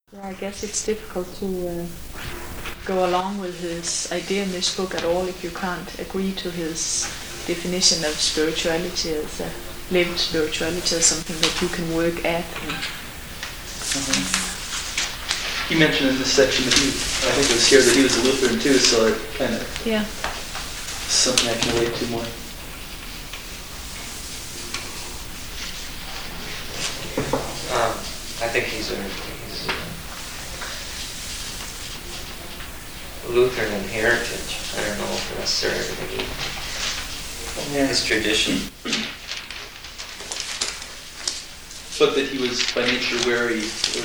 Yeah, I guess it's difficult to go along with his idea in this book at all if you can't agree to his definition of spirituality as a lived spirituality as something that you can work at. He mentioned in this section that I think it was here that he was a Lutheran too, so it kind of something I can relate to more. I think he's a Lutheran in heritage. I don't know if necessarily his tradition. But that he was by nature wary,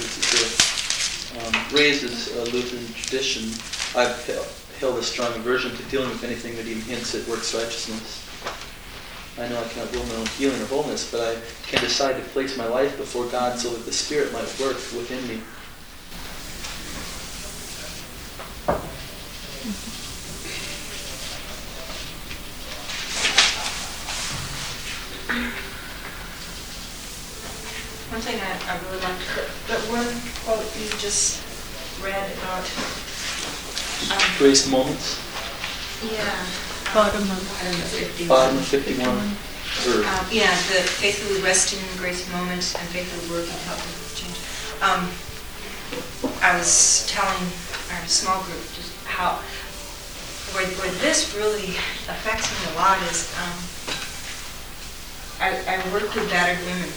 raised as a Lutheran tradition. I've held a strong aversion to dealing with anything that even hints at works righteousness. I know I cannot will my own healing or wholeness, but I can decide to place my life before God so that the Spirit might work within me. One thing I really liked, that one quote you just read about... Grace moments? Yeah. Bottom of 51. Bottom of 51. The faithfully resting in grace moments and faithfully working to help them change. I was telling our small group just how, where this really affects me a lot is, I work with battered women.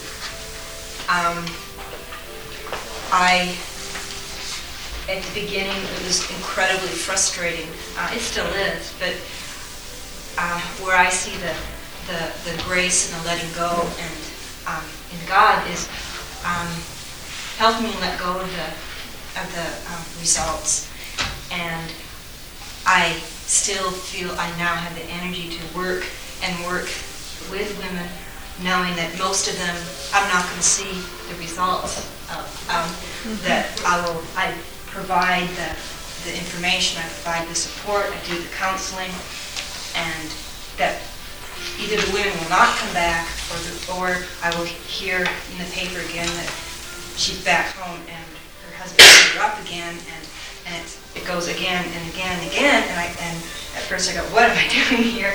At the beginning, it was incredibly frustrating. It still is, but where I see the grace and the letting go and in God is helping me let go of the results. And I still feel I now have the energy to work with women, knowing that most of them I'm not going to see the results of. That I provide the information, I provide the support, I do the counseling, and that either the women will not come back, or I will hear in the paper again that she's back home and her husband picked her up again, and it goes again and again and again. And at first I go, what am I doing here?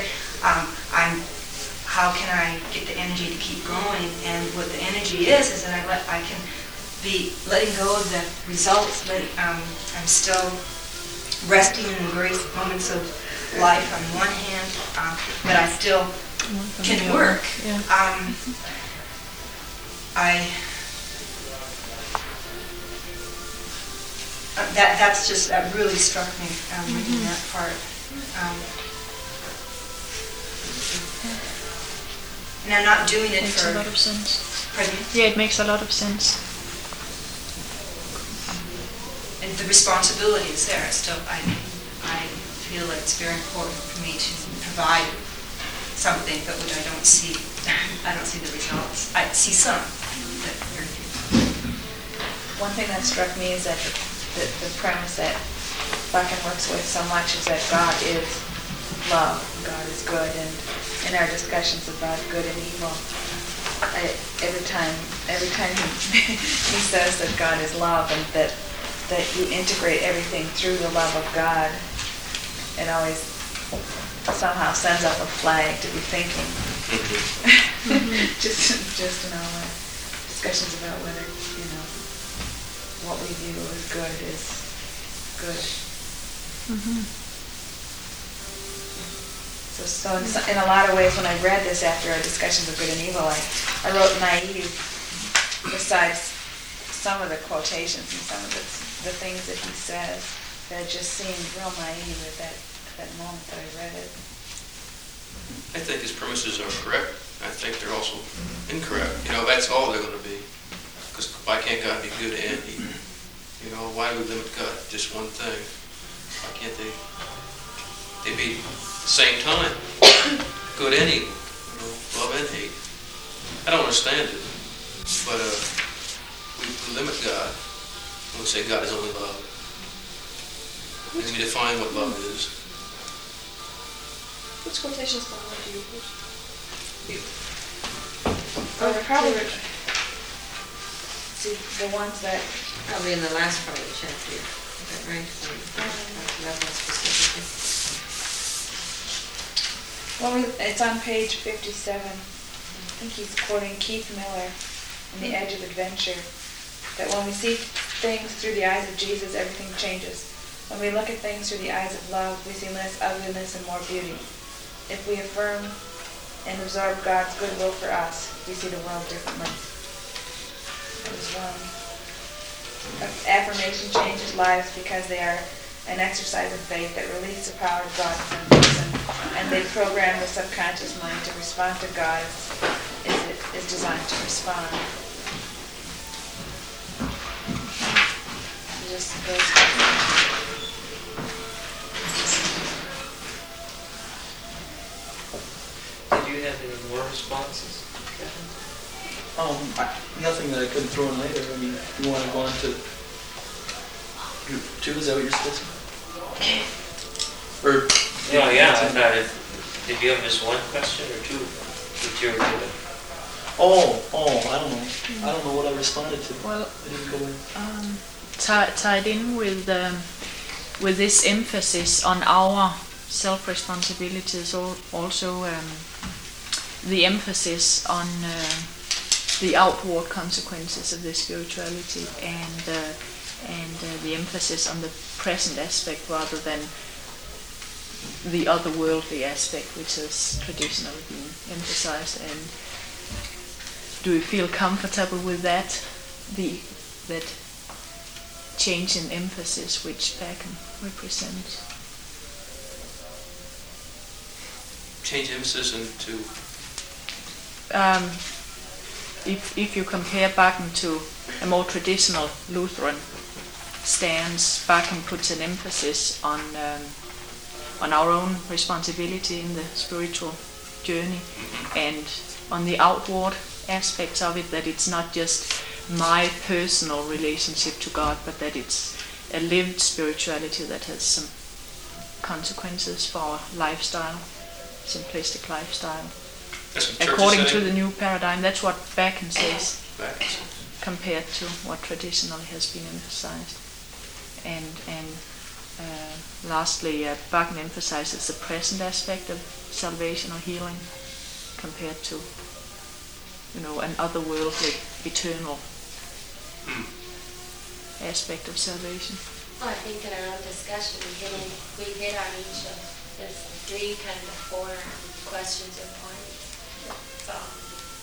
How can I get the energy to keep going? And what the energy is that I can be letting go of the results. I'm still resting in the grace moments of life on one hand, but I still can work. That really struck me reading that part. And I'm not doing it makes for... a lot of sense. Pardon me? Yeah, it makes a lot of sense. And the responsibility is there. I feel that it's very important for me to provide something, but which I don't see. I don't see the results. I see some, but very few. One thing that struck me is that the premise that Buchan works with so much is that God is love, God is good, and in our discussions about good and evil, every time he says that God is love and that you integrate everything through the love of God, it always somehow sends up a flag to be thinking. just in all our discussions about whether what we view as good is good. So in a lot of ways, when I read this after our discussions of good and evil, I wrote naive besides some of the quotations and some of the things that he says that just seemed real naive at that moment that I read it. I think his premises are correct. I think they're also incorrect. That's all they're going to be. Because why can't God be good and evil? Why would we limit God to just one thing? Why can't they be at the same time? Good and evil. Love and hate. I don't understand it. But we limit God when we say God is only love. And we define what love is. Which quotations from love do you use? Probably see the ones that Probably in the last part of the chapter, is that right? That one specifically. It's on page 57. I think he's quoting Keith Miller in The Edge of Adventure, that when we see things through the eyes of Jesus, everything changes. When we look at things through the eyes of love, we see less ugliness and more beauty. If we affirm and absorb God's goodwill for us, we see the world differently. That was one. Affirmation changes lives because they are an exercise of faith that release the power of God within a person, and they program the subconscious mind to respond to God as it is designed to respond. It just goes Did you have any more responses, Kevin? Nothing that I couldn't throw in later. I mean, you want to go on to group 2? Is that what you're supposed to? Or No, yeah, I thought did you have just one question or two that you were doing? I don't know. I don't know what I responded to. Well, I didn't go in. tied in with this emphasis on our self-responsibility is also the emphasis on the outward consequences of this spirituality and the emphasis on the present aspect rather than the otherworldly aspect, which has traditionally been emphasized. And do you feel comfortable with that? That change in emphasis which Bacon represents? Change emphasis into, if you compare Bacon to a more traditional Lutheran stance, Bacon puts an emphasis on our own responsibility in the spiritual journey and on the outward aspects of it, that it's not just my personal relationship to God, but that it's a lived spirituality that has some consequences for our lifestyle, simplistic lifestyle. that's what the church is According to saying. the new paradigm, that's what Bacon says, Back. compared to what traditionally has been emphasized. And lastly, Bacon emphasizes the present aspect of salvation or healing compared to, an otherworldly, eternal aspect of salvation. Well, I think in our own discussion, we hit on each of the 3 kind of 4 questions or points. That's all.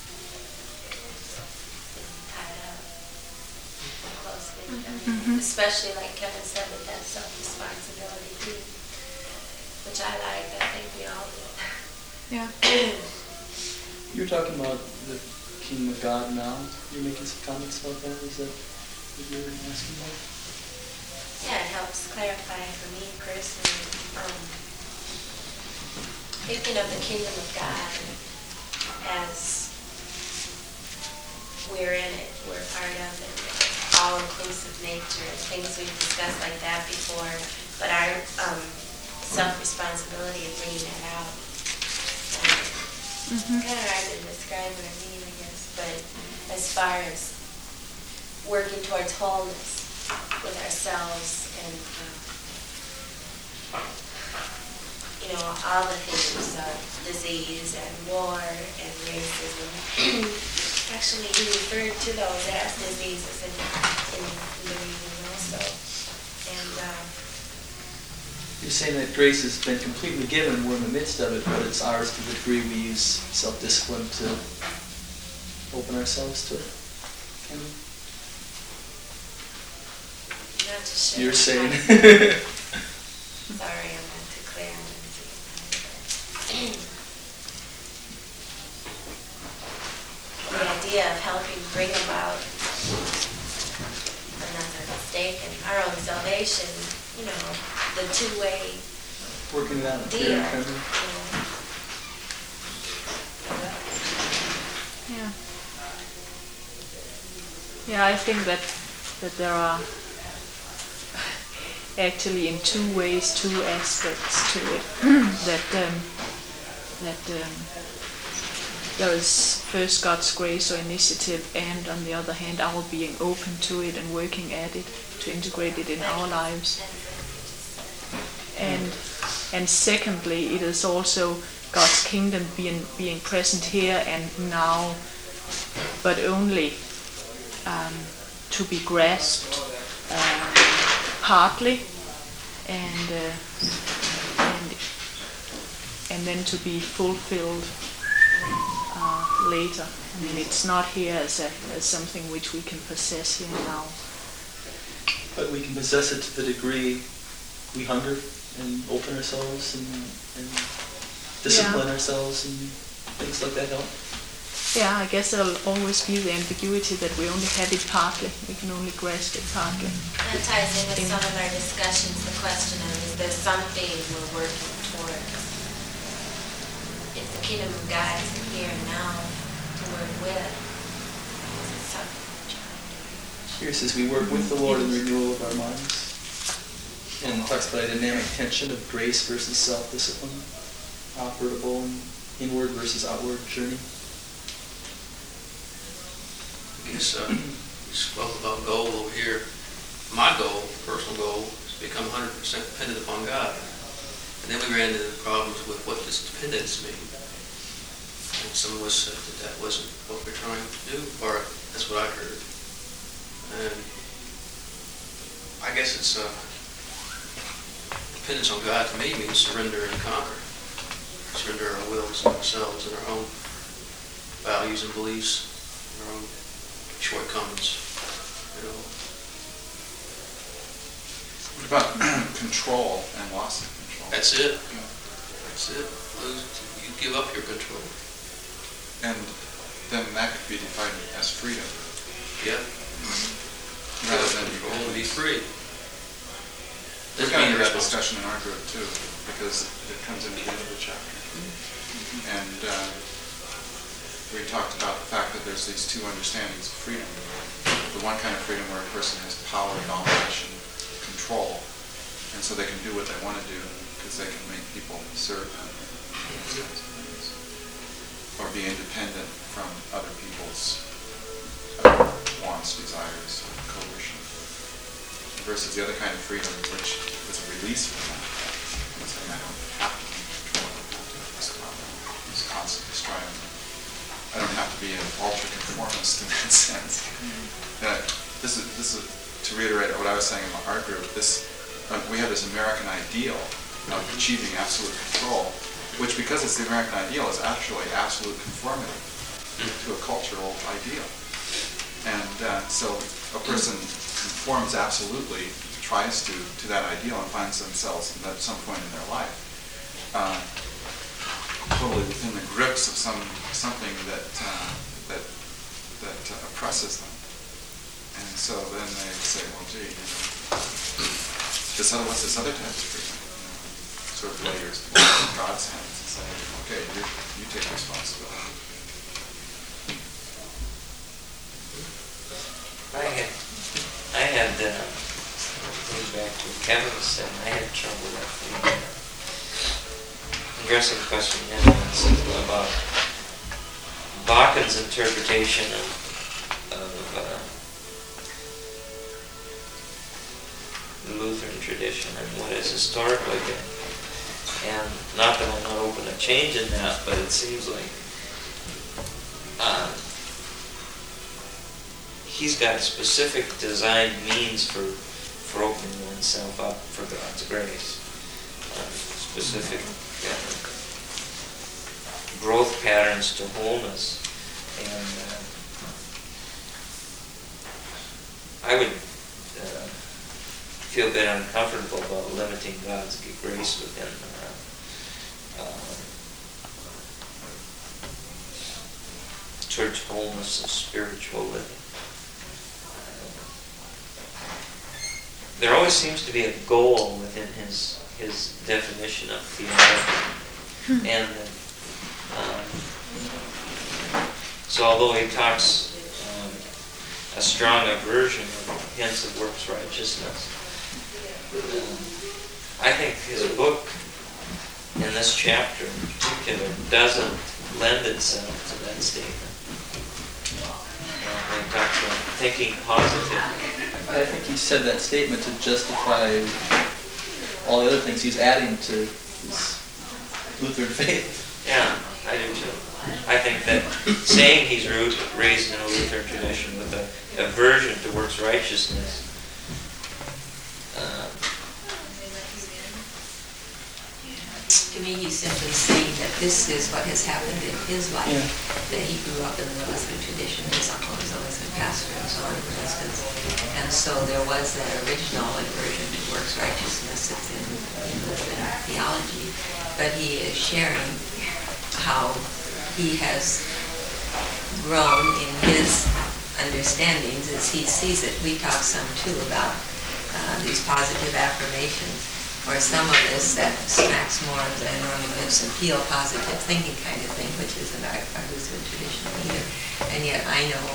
Tied up closely. Especially, like Kevin said, with that self-responsibility too, which I like. I think we all do. Yeah. You're talking about the Kingdom of God now. You're making some comments about that. Is that what you're asking about? Yeah, it helps clarify for me personally. Thinking of the kingdom of God as we're in it, we're part of it, all-inclusive nature, things we've discussed like that before, but our self-responsibility of bringing that out. Kind of hard to describe what I mean, I guess, but as far as working towards wholeness with ourselves and all the themes of disease and war and racism. Actually, he referred to those as diseases in the reading also. And You're saying that grace has been completely given, we're in the midst of it, but it's ours to the degree we use self-discipline to open ourselves to it. not to share. You're saying. Sorry, I'm not too clear. The idea of helping bring about another mistake and our own salvation, the two-way Working it out. deal. Yeah. Yeah, I think that there are actually in two ways, two aspects to it. that there is first God's grace or initiative, and on the other hand, our being open to it and working at it to integrate it in our lives. And secondly, it is also God's kingdom being present here and now, but only to be grasped partly, and then to be fulfilled later. I mean, it's not here as something which we can possess here now. But we can possess it to the degree we hunger and open ourselves and discipline ourselves and things like that, don't we? Yeah, I guess there'll always be the ambiguity that we only have it partly. We can only grasp it partly. That ties in with some of our discussions, the question of, is there something we're working towards? If the kingdom of God is here and now to work with, is it something we're trying to reach? Here it says we work with the Lord in the renewal of our minds. And it talks about a dynamic tension of grace versus self-discipline, operable and inward versus outward journey. I guess we spoke about goal over here. My goal, personal goal, is to become 100% dependent upon God. And then we ran into the problems with what does dependence mean. And some of us said that wasn't what we're trying to do, or that's what I heard. And I guess it's dependence on God to me means surrender and conquer. Surrender our wills and ourselves and our own values and beliefs, our own shortcomings, you know. What about control and loss of control? That's it. That's it. You give up your control. And then that could be defined as freedom. Yeah. Rather than control and be free. We're going to have that discussion in our group too, because it comes in the end of the chapter. And we talked about the fact that there's these two understandings of freedom. The one kind of freedom where a person has power, domination, control, and so they can do what they want to do because they can make people serve them, or be independent from other people's wants, desires, coercion. Versus the other kind of freedom, which is a release from that. It's saying I don't have to be in control. I don't have to be stubborn. It's constantly striving. I don't have to be an ultra-conformist in that sense. This is to reiterate what I was saying about our group. We have this American ideal of achieving absolute control, which, because it's the American ideal, is actually absolute conformity to a cultural ideal. And so a person conforms absolutely, tries to that ideal, and finds themselves at some point in their life totally within the grips of something that oppresses them. And so then they say, well, gee, what's this other type of freedom? Sort of lay in God's hands and say, okay, you take responsibility. I had going back to what Kevin said, I had trouble with addressing the question about Bakken's interpretation of the Lutheran tradition and what has historically been. And not that I'm not open to changing that, but it seems like he's got specific designed means for opening oneself up for God's grace. Specific growth patterns to wholeness. And I would feel a bit uncomfortable about limiting God's grace within church wholeness and spiritual living. There always seems to be a goal within his definition of theology. And so although he talks a strong aversion of hints of works righteousness, I think his book in this chapter in particular doesn't lend itself to that that statement. When he talks about thinking positive. I think he said that statement to justify all the other things he's adding to his Lutheran faith. Yeah, I do too. I think that saying he's raised in a Lutheran tradition with a aversion to works righteousness, To me, he's simply saying that this is what has happened in his life, that he grew up in the Lutheran tradition, his uncle was a Lutheran pastor and so on, for instance. And so there was that original aversion to works righteousness that's in Lutheran theology, but he is sharing how he has grown in his understandings as he sees it. We talk some too about these positive affirmations, or some of this that smacks more of the Norman Vincent Peale positive thinking kind of thing, which isn't our Lutheran tradition either. And yet I know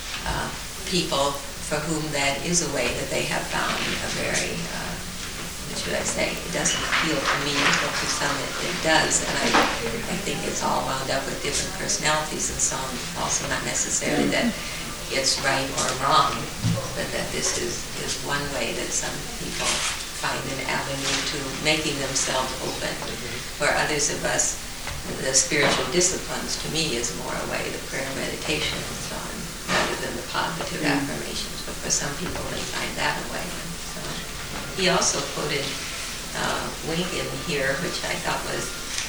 people for whom that is a way that they have found a very, what should I say, it doesn't appeal to me, but to some it does. And I think it's all wound up with different personalities and so on. Also not necessarily that it's right or wrong, but that this is one way that some people find an avenue to making themselves open. For others of us, the spiritual disciplines to me is more a way, the prayer, meditation, and so on, rather than the positive affirmations. But for some people, they find that a way. And so he also quoted Lincoln here, which I thought was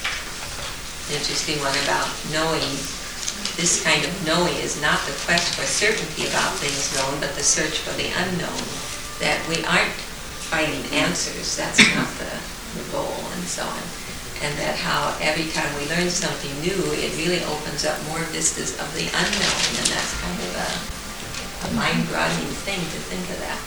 an interesting one about knowing. This kind of knowing is not the quest for certainty about things known, but the search for the unknown. That we aren't finding answers, that's not the goal, and so on. And that how every time we learn something new, it really opens up more vistas of the unknown, and that's kind of a mind-broadening thing to think of that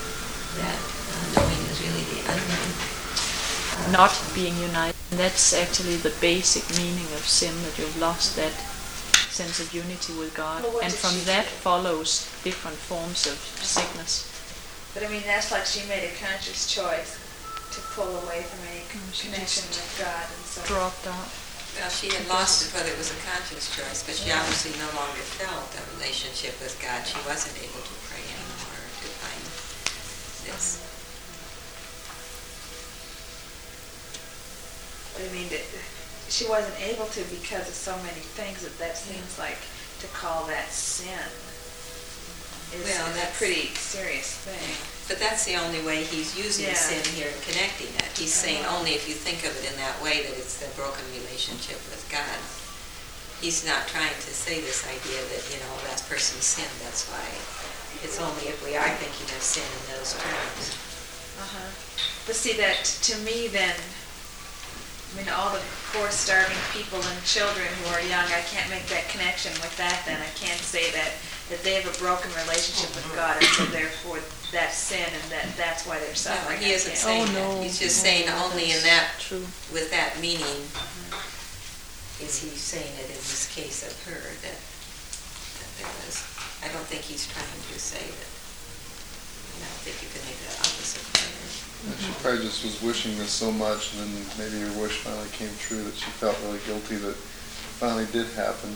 knowing is really the unknown. Not being united. That's actually the basic meaning of sin, that you've lost that sense of unity with God. And from that follows different forms of sickness. But I mean, that's like she made a conscious choice to pull away from any connection with God, and so dropped out. Well, she had lost it, whether it was a conscious choice, but she obviously no longer felt a relationship with God. She wasn't able to pray anymore to find this. But I mean, she wasn't able to because of so many things that seems like to call that sin. Is a pretty serious thing. But that's the only way he's using sin here and connecting it. He's saying only if you think of it in that way that it's the broken relationship with God. He's not trying to say this idea that, that person sinned, that's why. It's only if we are thinking of sin in those terms. But see, that to me then, I mean, all the poor starving people and children who are young, I can't make that connection with that then. I can't say that they have a broken relationship with God, and so therefore that's sin, and that's why they're suffering. No, he isn't saying that. He's just saying only in that, with that meaning, is he saying it in this case of her, that there was. I don't think he's trying to say that. I don't think you can make the opposite claim. She probably just was wishing this so much, and then maybe her wish finally came true, that she felt really guilty that it finally did happen.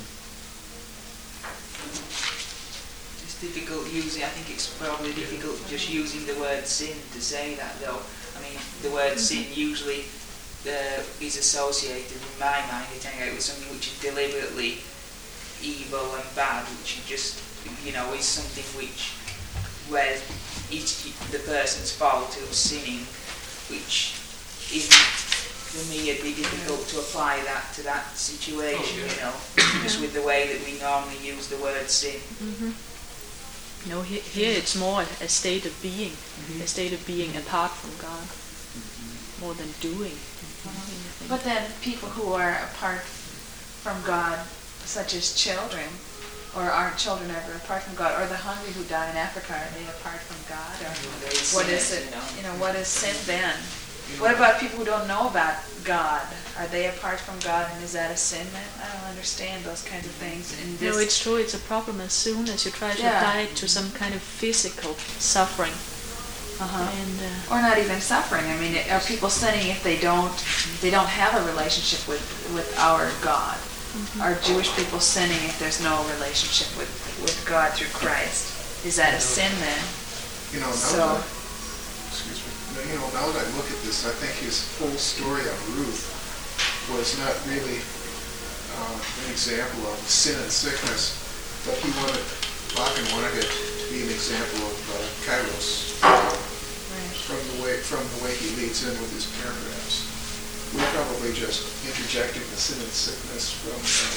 Difficult using, I think it's probably difficult just using the word sin to say that, though. I mean, the word sin usually is associated, in my mind, with something which is deliberately evil and bad, which just, is something which, where it's the person's fault of sinning, which isn't, for me, it'd be difficult to apply that to that situation, just with the way that we normally use the word sin. No, here it's more a state of being, a state of being apart from God, more than doing. But then people who are apart from God, such as children, or aren't children ever apart from God, or the hungry who die in Africa, are they apart from God? Or what is it? What is sin then? What about people who don't know about God? Are they apart from God, and is that a sin then? I don't understand those kinds of things. No, it's true. It's a problem as soon as you try to apply it to some kind of physical suffering. Or not even suffering. I mean, are people sinning if they don't have a relationship with our God? are Jewish people sinning if there's no relationship with God through Christ? Is that a sin then? You know, excuse me. Now that I look at this, I think his whole story on Ruth was not really an example of sin and sickness, but Bakken wanted it to be an example of kairos, from the way he leads in with his paragraphs. We're probably just interjecting the sin and sickness from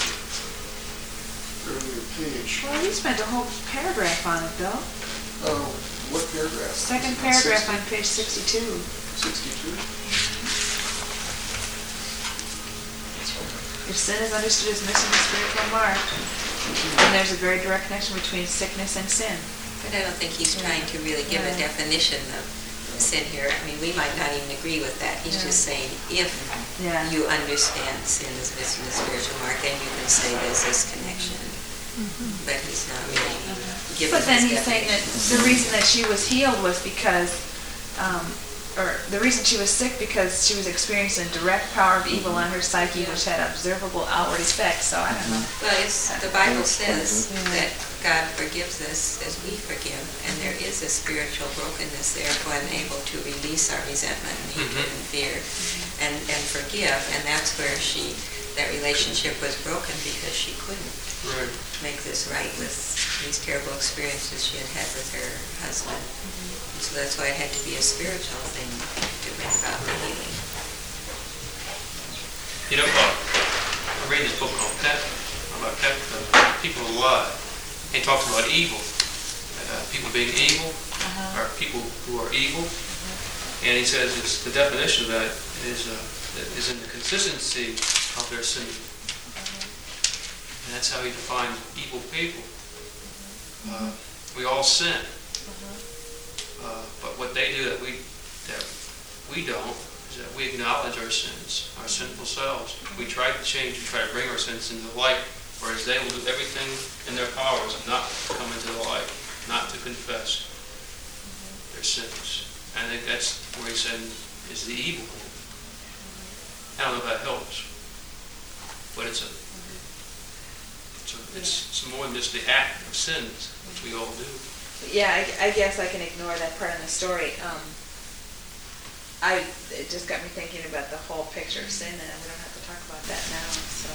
the earlier page. Well, you spent a whole paragraph on it, though. What paragraph? Second paragraph on page 62. 62? If sin is understood as missing the spiritual mark, then there's a very direct connection between sickness and sin. But I don't think he's trying to really give a definition of sin here. I mean, we might not even agree with that. He's just saying, if you understand sin is missing the spiritual mark, then you can say there's this connection. But he's not really giving But then his he's saying that definition. the reason that she was healed was because, or the reason she was sick because she was experiencing direct power of evil on her psyche, which had observable outward effects. So I don't know. Well, the Bible says that God forgives us as we forgive, and there is a spiritual brokenness there for unable to release our resentment and hatred and fear and forgive, and that's where that relationship was broken because she couldn't make this right with these terrible experiences she had had with her husband. So that's why it had to be a spiritual thing to bring about the healing. You know, I read this book called Pet, about people who lie. He talks about evil, people being evil, or people who are evil. And he says the definition of that is in the consistency of their sin. And that's how he defines evil people. We all sin. But what they do that we don't is that we acknowledge our sins, our sinful selves. We try to change, we try to bring our sins into the light, whereas they will do everything in their powers not to come into the light, not to confess their sins. And I think that's where he said is the evil. I don't know if that helps, but it's more than just the act of sins, which we all do. Yeah, I guess I can ignore that part in the story. It just got me thinking about the whole picture of sin, and we don't have to talk about that now. So.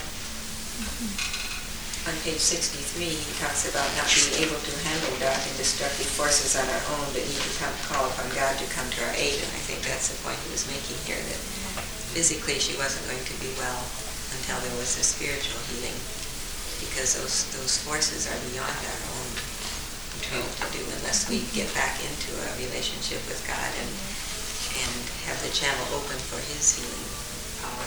On page 63, he talks about not being able to handle dark and destructive forces on our own, but need to call upon God to come to our aid. And I think that's the point he was making here, that physically she wasn't going to be well until there was a spiritual healing, because those forces are beyond our own control to do unless we get back into a relationship with God and have the channel open for his healing power.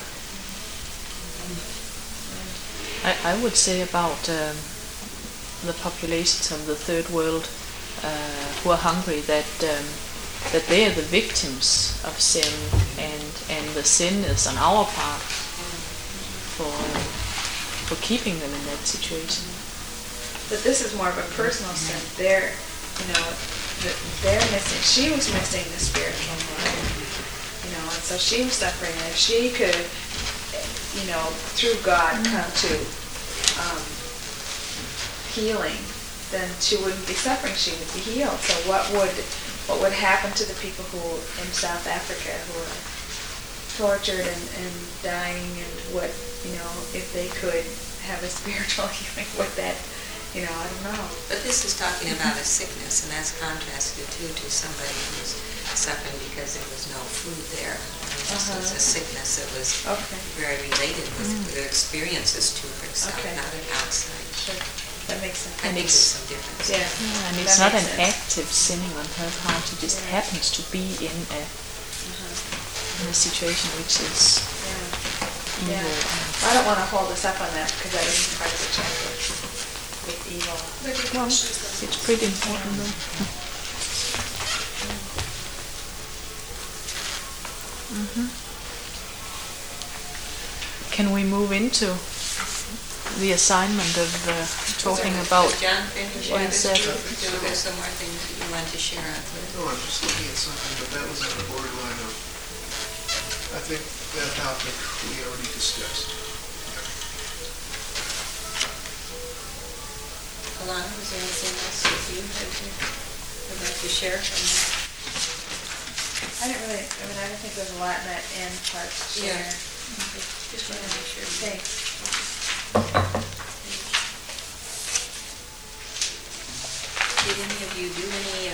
I would say about the populations of the third world who are hungry that they are the victims of sin, and the sin is on our part for keeping them in that situation. But this is more of a personal sin. They're missing. She was missing the spiritual part, and so she was suffering. And if she could, through God, come to healing, then she wouldn't be suffering. She would be healed. So what would happen to the people who in South Africa who are tortured and dying, and what if they could have a spiritual healing with that? I don't know. But this is talking about a sickness, and that's contrasted to somebody who's suffering because there was no food there. This was a sickness that was very related with the experiences to herself, not an outside. Sure. That makes sense. I think there's some difference. Yeah. And it's not an active sinning on her part. She just happens to be in a situation which is evil. I don't want to hold us up on that because that isn't part of the chapter. With evil. Well, it's pretty important though. Can we move into the assignment of talking about John finished what is that? There's some more things that you want to share on. No, I'm just looking at something, but that was on the borderline of, I think that topic we already discussed. Alana, was there anything else that you would like to share from that? I didn't really, I don't think there's a lot in that end part to share. Yeah. Just want to make sure. Thanks. Did any of you do any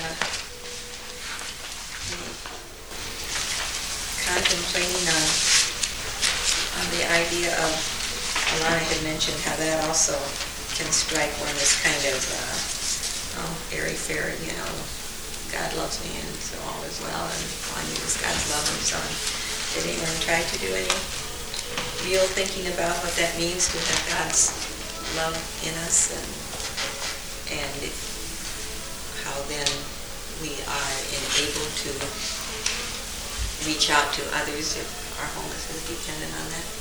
contemplating on the idea of, Alana had mentioned how that also can strike one as kind of airy-fairy, God loves me and so all is well, and all I need is God's love and so on. Did anyone try to do any real thinking about what that means to have God's love in us, and how then we are enabled to reach out to others if our wholeness is dependent on that?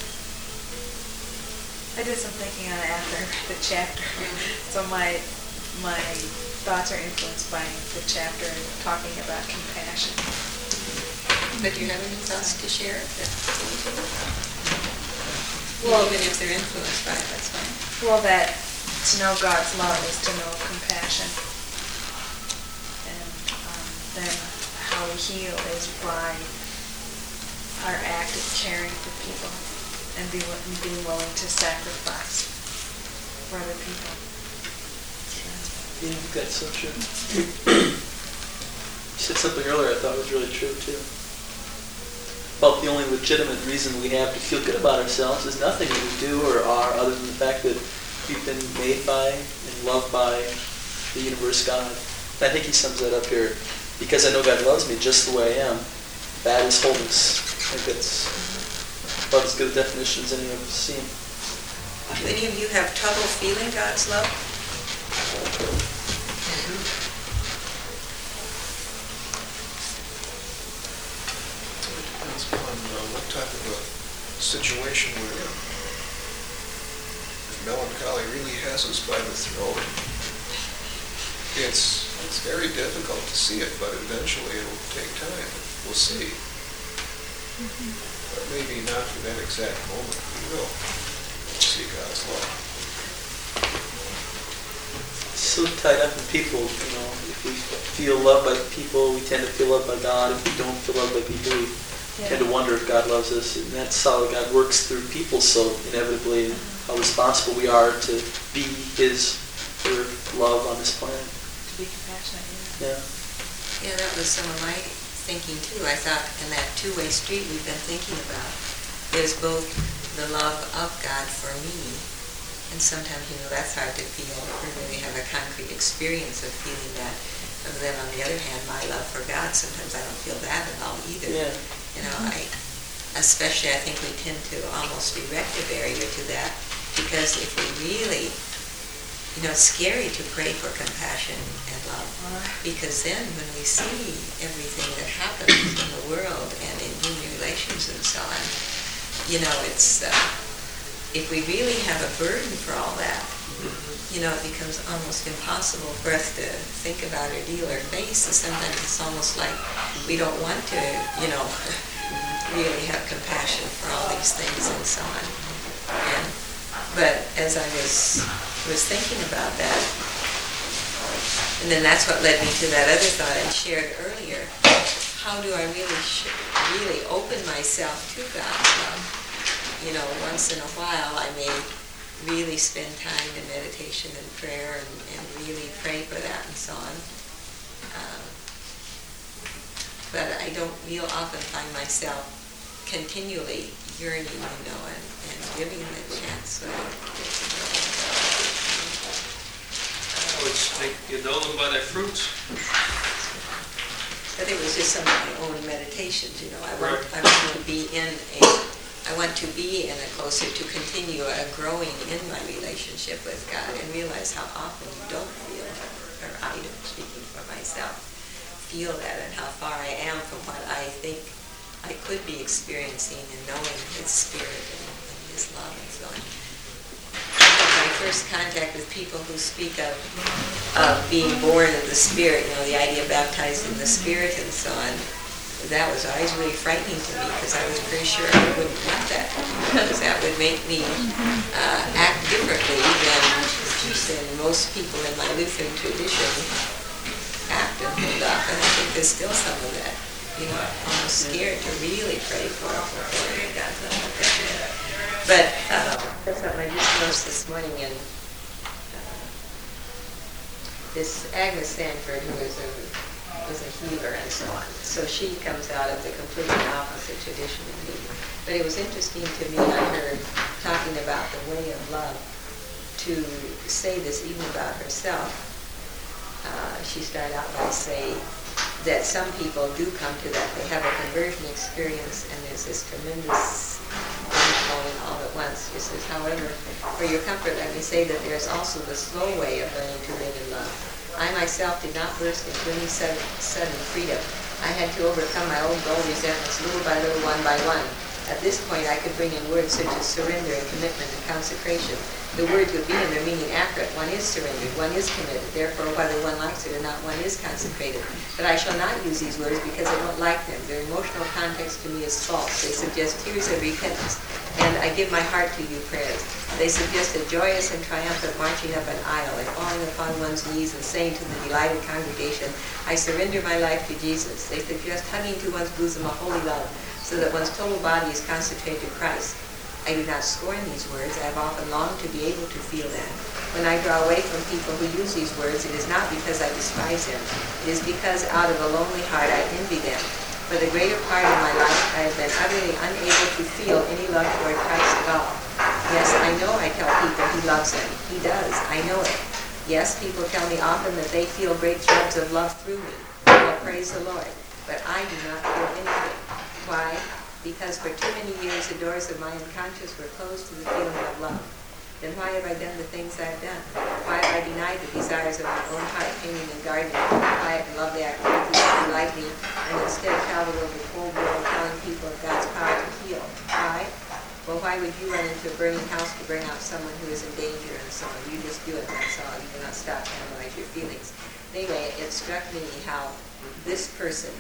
I did some thinking on it after the chapter, so my thoughts are influenced by the chapter talking about compassion. But do you have any thoughts to share? Well, even if they're influenced by it, that's fine. Well, that to know God's love is to know compassion. And then how we heal is by our act of caring for people and being willing to sacrifice for other people. Yeah, that's so true. You said something earlier I thought was really true too. About the only legitimate reason we have to feel good about ourselves is nothing that we do or are other than the fact that we've been made by and loved by the universe God. And I think he sums that up here. Because I know God loves me just the way I am, that is wholeness. I think that's about as good a definition as any of us seen. Do any of you have trouble feeling God's love? Depends on what type of a situation we're in. If melancholy really has us by the throat, it's very difficult to see it, but eventually it'll take time. We'll see. But maybe not for that exact moment. We will see God's love. So tied up in people, if we feel loved by people, we tend to feel loved by God. If we don't feel loved by people, we tend to wonder if God loves us. And that's how God works through people so inevitably, and how responsible we are to be His for love on this planet. To be compassionate, Yeah. Yeah, that was some of my thinking too. I thought in that two-way street we've been thinking about, there's both the love of God for me, and sometimes, that's hard to feel or really have a concrete experience of feeling that. And then on the other hand, my love for God, sometimes I don't feel that at all either. Yeah. Especially I think we tend to almost erect a barrier to that, because if we really, it's scary to pray for compassion and love, because then when we see everything that happens in the world and in human relations and so on, it's, if we really have a burden for all that, it becomes almost impossible for us to think about or deal or face, and sometimes it's almost like we don't want to, really have compassion for all these things and so on. But as I was thinking about that, and then that's what led me to that other thought I shared earlier. How do I really open myself to God's love? Once in a while I may really spend time in meditation and prayer and really pray for that and so on. But I don't real often find myself continually yearning, and giving the chance. I would say you know them by their fruits. But it was just some of my own meditations, I want to be in a closer, to continue growing in my relationship with God, and realize how often you don't feel, or I don't, speaking for myself, feel that, and how far I am from what I think I could be experiencing and knowing His Spirit and His love and so on. My first contact with people who speak of being born of the Spirit, the idea of baptized in the Spirit and so on, that was always really frightening to me, because I was pretty sure I wouldn't want that, because that would make me act differently than you said, and most people in my Lutheran tradition act and hold up, and I think there's still some of that. Almost scared to really pray for it before it got something like that. But that's something I just noticed this morning in this Agnes Sanford, who was a healer and so on. So she comes out of the completely opposite tradition of me. But it was interesting to me, I heard talking about the way of love, to say this even about herself. She started out by saying that some people do come to that. They have a conversion experience, and there's this tremendous falling all at once. She says, however, for your comfort, let me say that there's also the slow way of learning to live in love. I myself did not burst into any sudden freedom. I had to overcome my old dull resentments little by little, one by one. At this point, I could bring in words such as surrender and commitment and consecration. The words would be in their meaning accurate. One is surrendered, one is committed. Therefore, whether one likes it or not, one is consecrated. But I shall not use these words because I don't like them. Their emotional context to me is false. They suggest tears of repentance, and I give my heart to you prayers. They suggest a joyous and triumphant marching up an aisle and falling upon one's knees and saying to the delighted congregation, I surrender my life to Jesus. They suggest hugging to one's bosom a holy love, so that one's total body is consecrated to Christ. I do not scorn these words. I have often longed to be able to feel them. When I draw away from people who use these words, it is not because I despise them. It is because out of a lonely heart I envy them. For the greater part of my life, I have been utterly unable to feel any love toward Christ at all. Yes, I know I tell people he loves them. He does. I know it. Yes, people tell me often that they feel great floods of love through me. Well, praise the Lord. But I do not feel anything. Why? Because for too many years the doors of my unconscious were closed to the feeling of love. Then why have I done the things I've done? Why have I denied the desires of my own heart, painting and gardening, quiet and lovely activities that delight me, and instead traveled over the whole world telling people of God's power to heal? Why? Well, why would you run into a burning house to bring out someone who is in danger and so on? You just do it, that's all. You do not stop to analyze your feelings. Anyway, it struck me how this person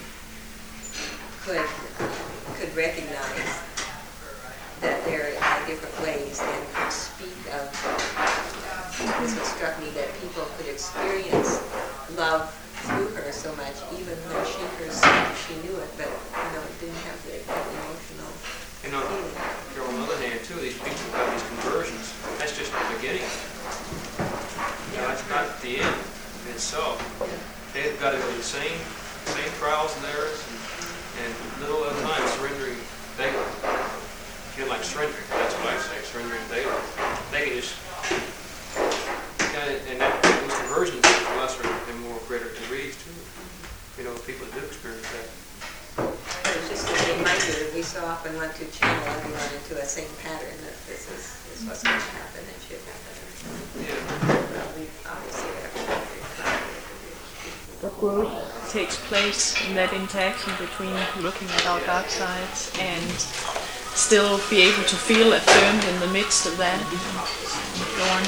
could recognize that there are different ways and could speak of, this what struck me, that people could experience love through her so much, even when she herself, she knew it, but it didn't have the emotional feeling. On the other hand, too, these people who have these conversions, that's just the beginning. That's not the end in itself. They've got to go the same trials and errors, and little at a time, surrendering daily. Like surrendering, that's what I say, surrendering daily. They can just, and those conversions are to lesser and more greater degrees too. People that do experience that. It's just a reminder that we so often want to channel everyone into a same pattern, that this is what's going to happen and should happen. Well, we obviously have the growth takes place in that interaction between looking at our dark sides and still be able to feel affirmed in the midst of that. Go on.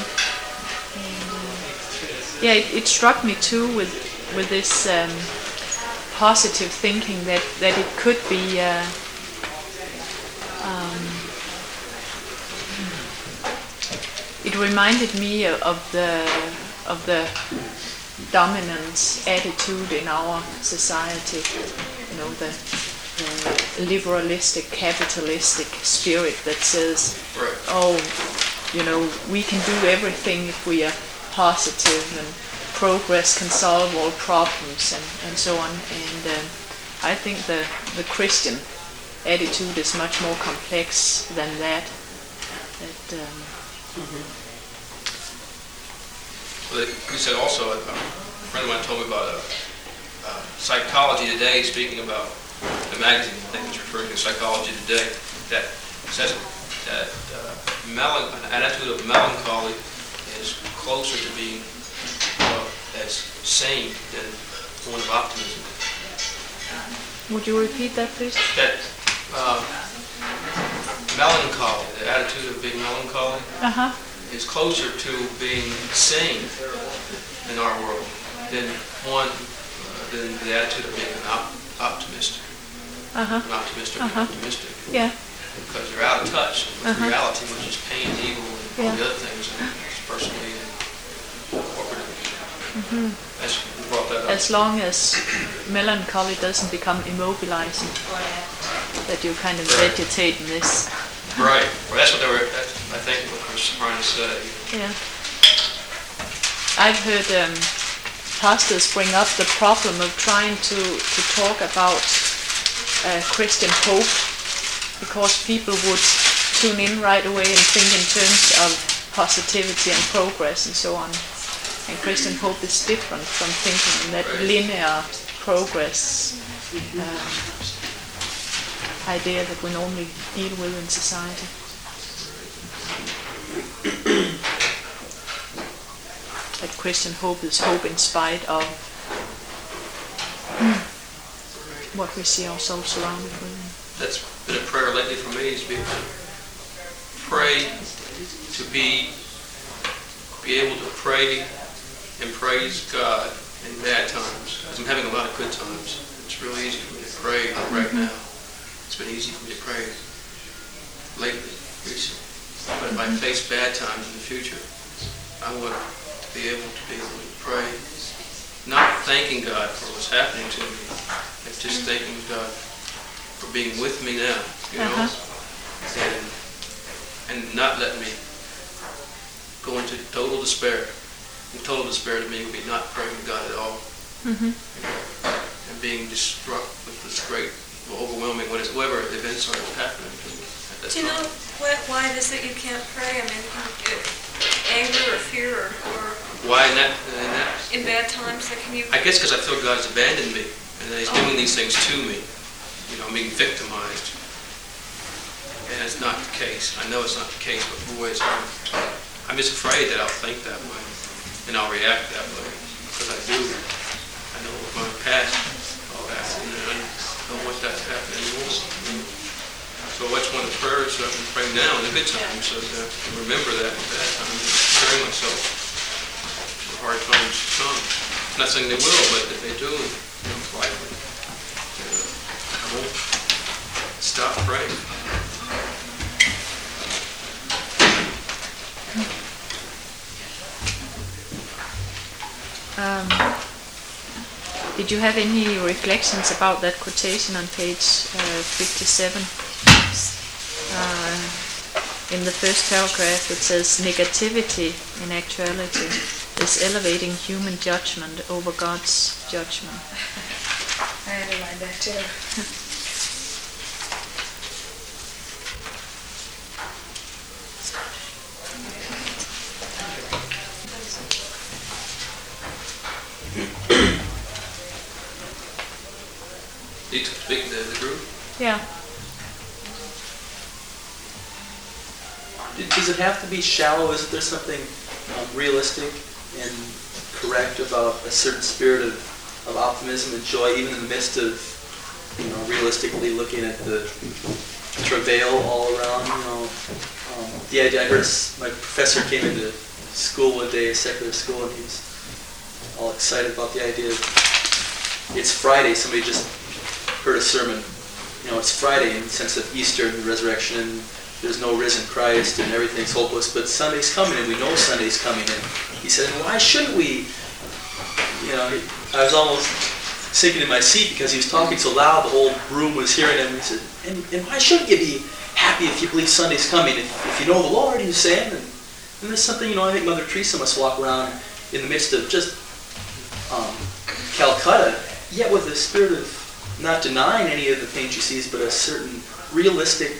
And, it struck me too with this positive thinking that it could be it reminded me of the dominance attitude in our society, the liberalistic, capitalistic spirit that says, we can do everything if we are positive, and progress can solve all problems, and so on. And I think the Christian attitude is much more complex than that. Well, you said also, a friend of mine told me about Psychology Today, speaking about the magazine, I think it's referring to Psychology Today, that says that an attitude of melancholy is closer to being as sane than one of optimism. Would you repeat that, please? That melancholy, the attitude of being melancholy, is closer to being sane in our world than the attitude of being an optimist. An optimistic or optimistic. Yeah. Because you're out of touch with reality, which is pain, evil, and all the other things, personally and As you brought that up. As long as melancholy doesn't become immobilizing, that you kind of Right. vegetate in this. Right. Well, that's what they were. That's, I think what Chris was trying to say. Yeah. I've heard pastors bring up the problem of trying to talk about Christian hope, because people would tune in right away and think in terms of positivity and progress and so on. And Christian hope is different from thinking in that linear progress idea that we normally deal with in society. That Christian hope is hope in spite of what we see ourselves surrounded with. That's been a prayer lately for me, is to be able to pray, to be able to pray and praise God in bad times. Because I'm having a lot of good times. It's really easy for me to pray right now. It's been easy for me to pray lately, recently. But if I face bad times in the future, I want to be able to pray, not thanking God for what's happening to me, but just thanking God for being with me now, you know, and not letting me go into total despair. And total despair to me would be not praying to God at all, you know, and being just struck with this great, overwhelming, whatever events are happening to me at that Do you know time. why it is that you can't pray? I mean, anger or fear or Why in that? in bad times, like can you? I guess because I feel God's abandoned me, and that He's doing these things to me. You know, I'm being victimized. And it's not the case. I know it's not the case, but boy, I'm just afraid that I'll think that way, and I'll react that way, because I do. I know with my past, all that, and I don't want that to happen anymore. So that's one of the prayers that I'm praying now in the good times, so that I can remember that in bad times, and prepare myself for hard times to come. I'm not saying they will, but if they do, it's likely. I won't stop praying. Did you have any reflections about that quotation on page 57? In the first paragraph it says, negativity in actuality is elevating human judgment over God's judgment. I underlined that too. Need to speak to the group? Yeah. Does it have to be shallow? Isn't there something realistic and correct about a certain spirit of optimism and joy, even in the midst of, realistically looking at the travail all around? The idea, I heard my professor came into school one day, a secular school, and he was all excited about the idea of, it's Friday, somebody just heard a sermon, it's Friday in the sense of Easter and the resurrection, and there's no risen Christ and everything's hopeless, but Sunday's coming and we know Sunday's coming. And he said, why shouldn't we? I was almost sinking in my seat because he was talking so loud, the whole room was hearing him. He said, and why shouldn't you be happy if you believe Sunday's coming? If you know the Lord, he was saying. And there's something, I think Mother Teresa must walk around in the midst of just Calcutta, yet with a spirit of not denying any of the things she sees, but a certain realistic,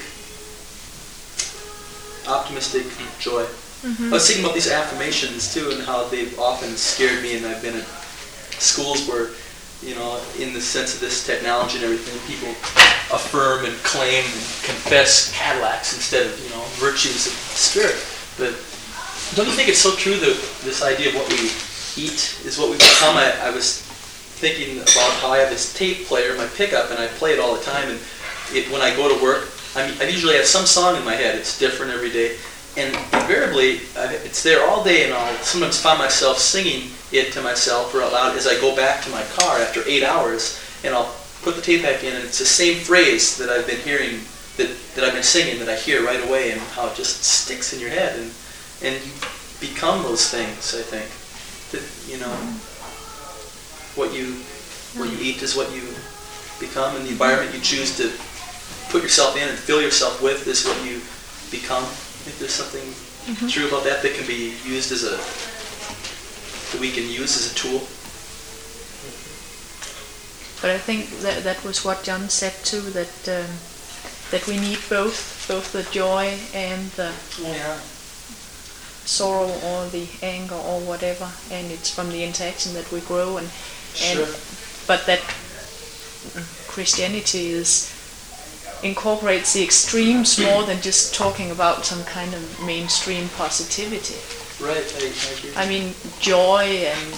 optimistic joy. I was thinking about these affirmations too, and how they've often scared me, and I've been at schools where, in the sense of this technology and everything, people affirm and claim and confess Cadillacs instead of, virtues of spirit. But don't you think it's so true that this idea of what we eat is what we become? I was thinking about how I have this tape player, my pickup, and I play it all the time, and when I go to work, I usually have some song in my head. It's different every day. And invariably, it's there all day, and I'll sometimes find myself singing it to myself or out loud as I go back to my car after 8 hours, and I'll put the tape back in, and it's the same phrase that I've been hearing, that I've been singing, that I hear right away, and how it just sticks in your head, and you become those things, I think. That, what you eat is what you become, and the environment you choose to put yourself in and fill yourself with is what you become. I think there's something true about that can be used that we can use as a tool. But I think that was what John said too, that we need both the joy and the sorrow or the anger or whatever, and it's from the interaction that we grow, and but that Christianity incorporates the extremes more than just talking about some kind of mainstream positivity. Right, I agree. I mean, joy and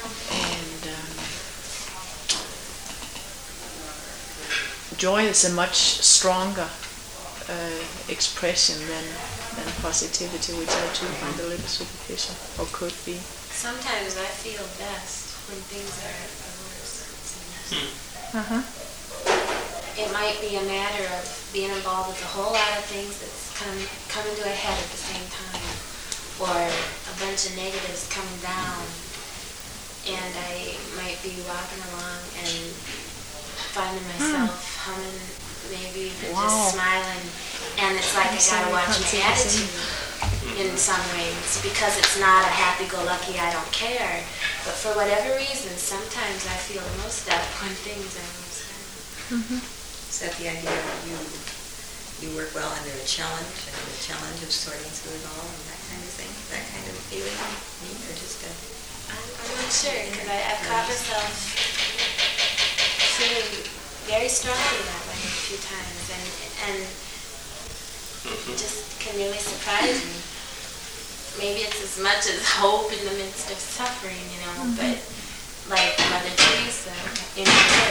joy is a much stronger expression than positivity, which I too find a little superficial, or could be. Sometimes I feel best when things are at the worst. It might be a matter of being involved with a whole lot of things that's coming to a head at the same time, or a bunch of negatives coming down, and I might be walking along and finding myself humming, maybe even just smiling, and it's like I gotta watch my attitude in some ways, because it's not a happy-go-lucky, I don't care, but for whatever reason, sometimes I feel the most up when things are most down. Is that the idea that you work well under a challenge, and the challenge of sorting through it all and that kind of thing? That kind of feeling, or just a... I'm not sure, because I've caught myself feeling very strongly that way a few times, and it just can really surprise me. Maybe it's as much as hope in the midst of suffering, but like Mother Teresa, but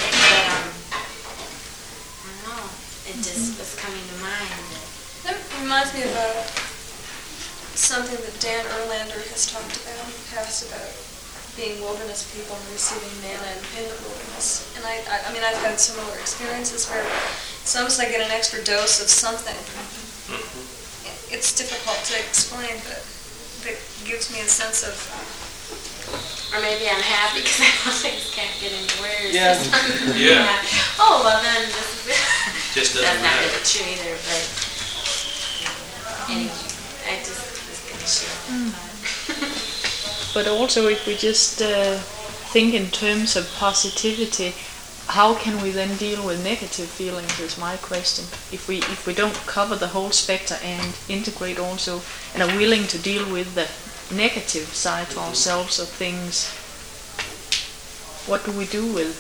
I don't know, it just was coming to mind. That reminds me of something that Dan Erlander has talked about in the past about being wilderness people and receiving manna in the wilderness. And I mean, I've had similar experiences where it's almost like I get an extra dose of something. It's difficult to explain, but it gives me a sense of... Or maybe I'm happy because I know things can't get any worse. Yeah. Oh, well then, this is Just doesn't that's not matter. really true either, but anyway, I just was going to share that thought. But also, if we just think in terms of positivity, how can we then deal with negative feelings is my question. If we don't cover the whole spectrum and integrate also, and are willing to deal with the negative side to ourselves of things, what do we do with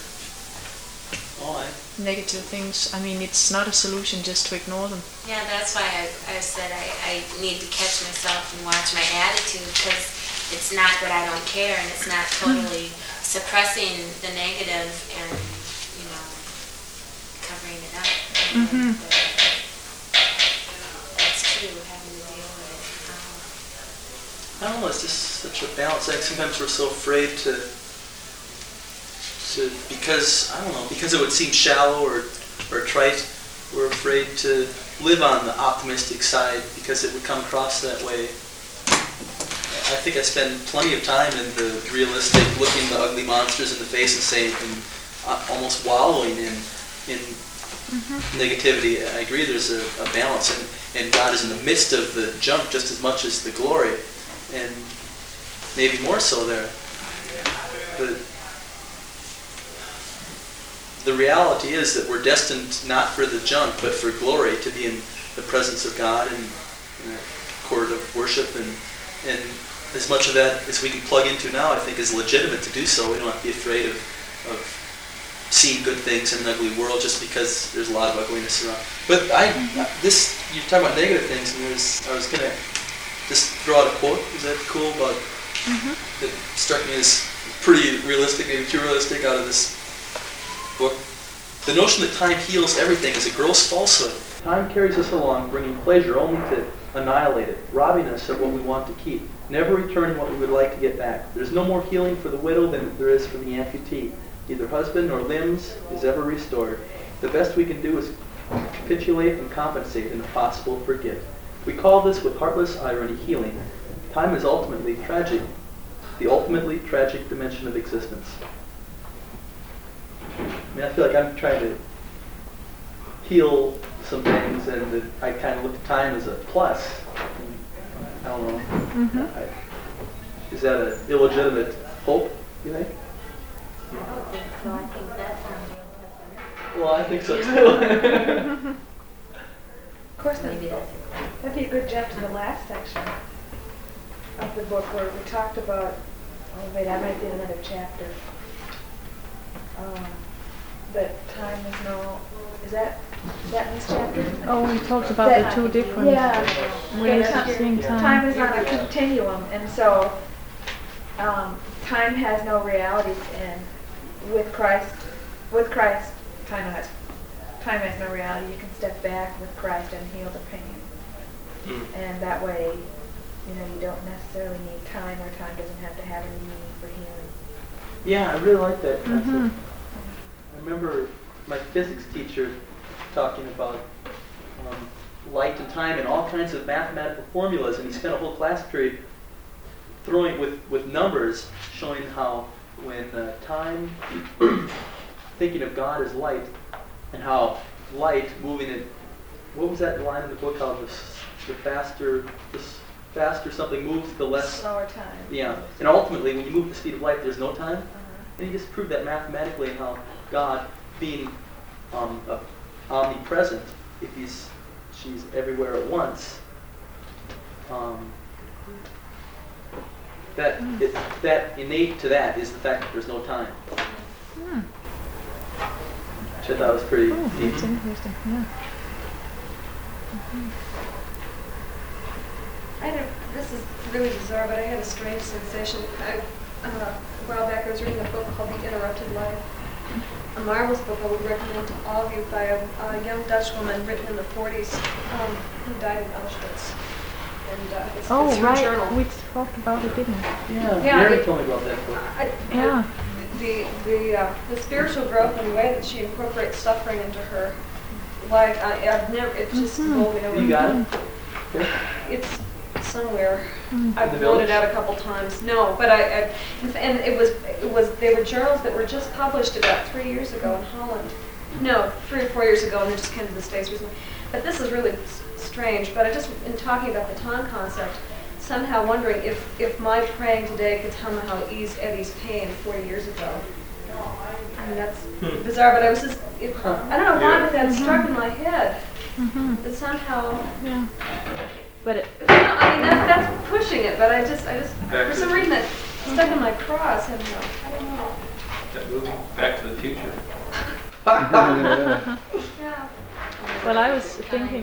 negative things? I mean, it's not a solution just to ignore them. Yeah, that's why I said I need to catch myself and watch my attitude, because it's not that I don't care, and it's not totally suppressing the negative and, covering it up. That's true, having to deal with it. I don't know, it's just such a balance. I think sometimes we're so afraid because it would seem shallow or trite, we're afraid to live on the optimistic side because it would come across that way. I think I spend plenty of time in the realistic, looking the ugly monsters in the face and saying, almost wallowing in negativity. I agree there's a balance, and God is in the midst of the junk just as much as the glory, and maybe more so there. The reality is that we're destined not for the junk, but for glory, to be in the presence of God and in a court of worship, and as much of that as we can plug into now, I think is legitimate to do so. We don't have to be afraid of seeing good things in an ugly world just because there's a lot of ugliness around. But you're talking about negative things, and I was going to just throw out a quote. Is that cool? About that struck me as pretty realistic, maybe too realistic, out of this book. The notion that time heals everything is a gross falsehood. Time carries us along, bringing pleasure only to annihilate it, robbing us of what we want to keep, never returning what we would like to get back. There's no more healing for the widow than there is for the amputee. Neither husband nor limbs is ever restored. The best we can do is capitulate and compensate, and if possible, forget. We call this, with heartless irony, healing. Time is ultimately tragic, the ultimately tragic dimension of existence. mean, I feel like I'm trying to heal some things, and that I kind of look at time as a plus. I don't know. Is that an illegitimate hope, you think? I don't think so. I think that sounds real. Well, I think so too. Of course, Maybe that's that'd be a good jump to the last section of the book where we talked about, oh wait, I might be in another chapter. That time is no, is that in this chapter? Oh, he talks about the two different ways of seeing time. Time is on a continuum, and so time has no reality, and with Christ, time has no reality. You can step back with Christ and heal the pain, and that way, you don't necessarily need time, or time doesn't have to have any meaning for healing. Yeah, I really like that concept. I remember my physics teacher talking about light and time and all kinds of mathematical formulas, and he spent a whole class period throwing with numbers, showing how when time, thinking of God as light, and how light moving it, what was that line in the book called? The faster something moves, the less slower time. Yeah, and ultimately, when you move at the speed of light, there's no time. And he just proved that mathematically, and how God, being omnipresent, if she's everywhere at once, that innate to that is the fact that there's no time. Which I thought was pretty deep. That's interesting. Yeah. This is really bizarre, but I had a strange sensation. A while back I was reading a book called The Interrupted Life. A marvelous book I would recommend to all of you by a young Dutch woman written in the 40s who died in Auschwitz. And it's her journal. We talked about it, didn't we? Yeah, Mary told me about that book. The spiritual growth and the way that she incorporates suffering into her life, it's just blowing away. You got it? It's somewhere. I've blown it out a couple times. No, but and they were journals that were just published about 3 years ago in Holland. No, 3 or 4 years ago, and they just came to the States recently. But this is really strange. But I just, in talking about the time concept, somehow wondering if my praying today could somehow ease Eddie's pain 40 years ago. I mean, that's bizarre, but I was just, I don't know why, but that struck in my head. That somehow... Yeah. But I mean, that's pushing it, but I just for some reason that stuck in my craw somehow. I don't know. That movie, Back to the Future. Yeah. Well, I was thinking...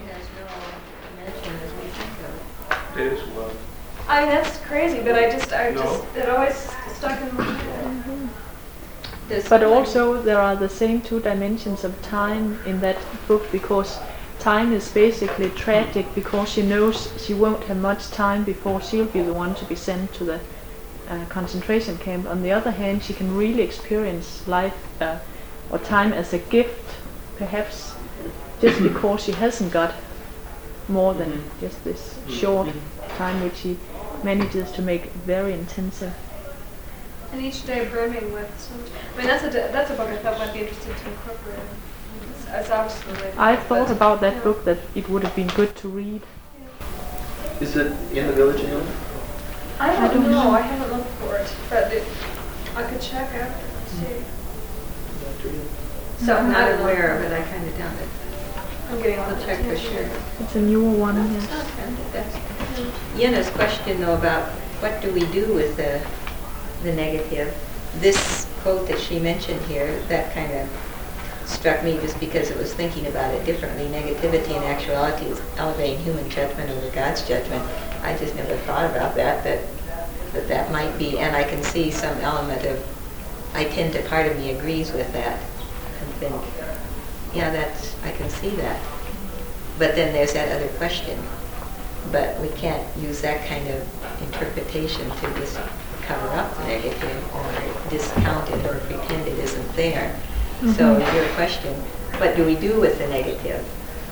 It is well. I mean, that's crazy, but it always stuck in my head. But also, there are the same two dimensions of time in that book, because time is basically tragic, because she knows she won't have much time before she'll be the one to be sent to the concentration camp. On the other hand, she can really experience life or time as a gift, perhaps just because she hasn't got more than just this short time, which she manages to make very intensive. And each day brimming with so much. I mean, that's a book I thought might be interesting to incorporate. It's obviously related. I thought about that book, that it would have been good to read. Is it in the Village Inn? I don't know. I haven't looked for it, but I could check after and see. So I'm not aware of it. I kind of doubt it. I'm getting on I'll check for sure. It's a newer one, yes. Yenna's question, though, about what do we do with the negative. This quote that she mentioned here, that kind of struck me just because it was thinking about it differently. Negativity in actuality is elevating human judgment over God's judgment. I just never thought about that might be, and I can see some element of, part of me agrees with that and think, yeah, I can see that. But then there's that other question. But we can't use that kind of interpretation to just cover up the negative or discount it or pretend it isn't there. So your question, what do we do with the negative?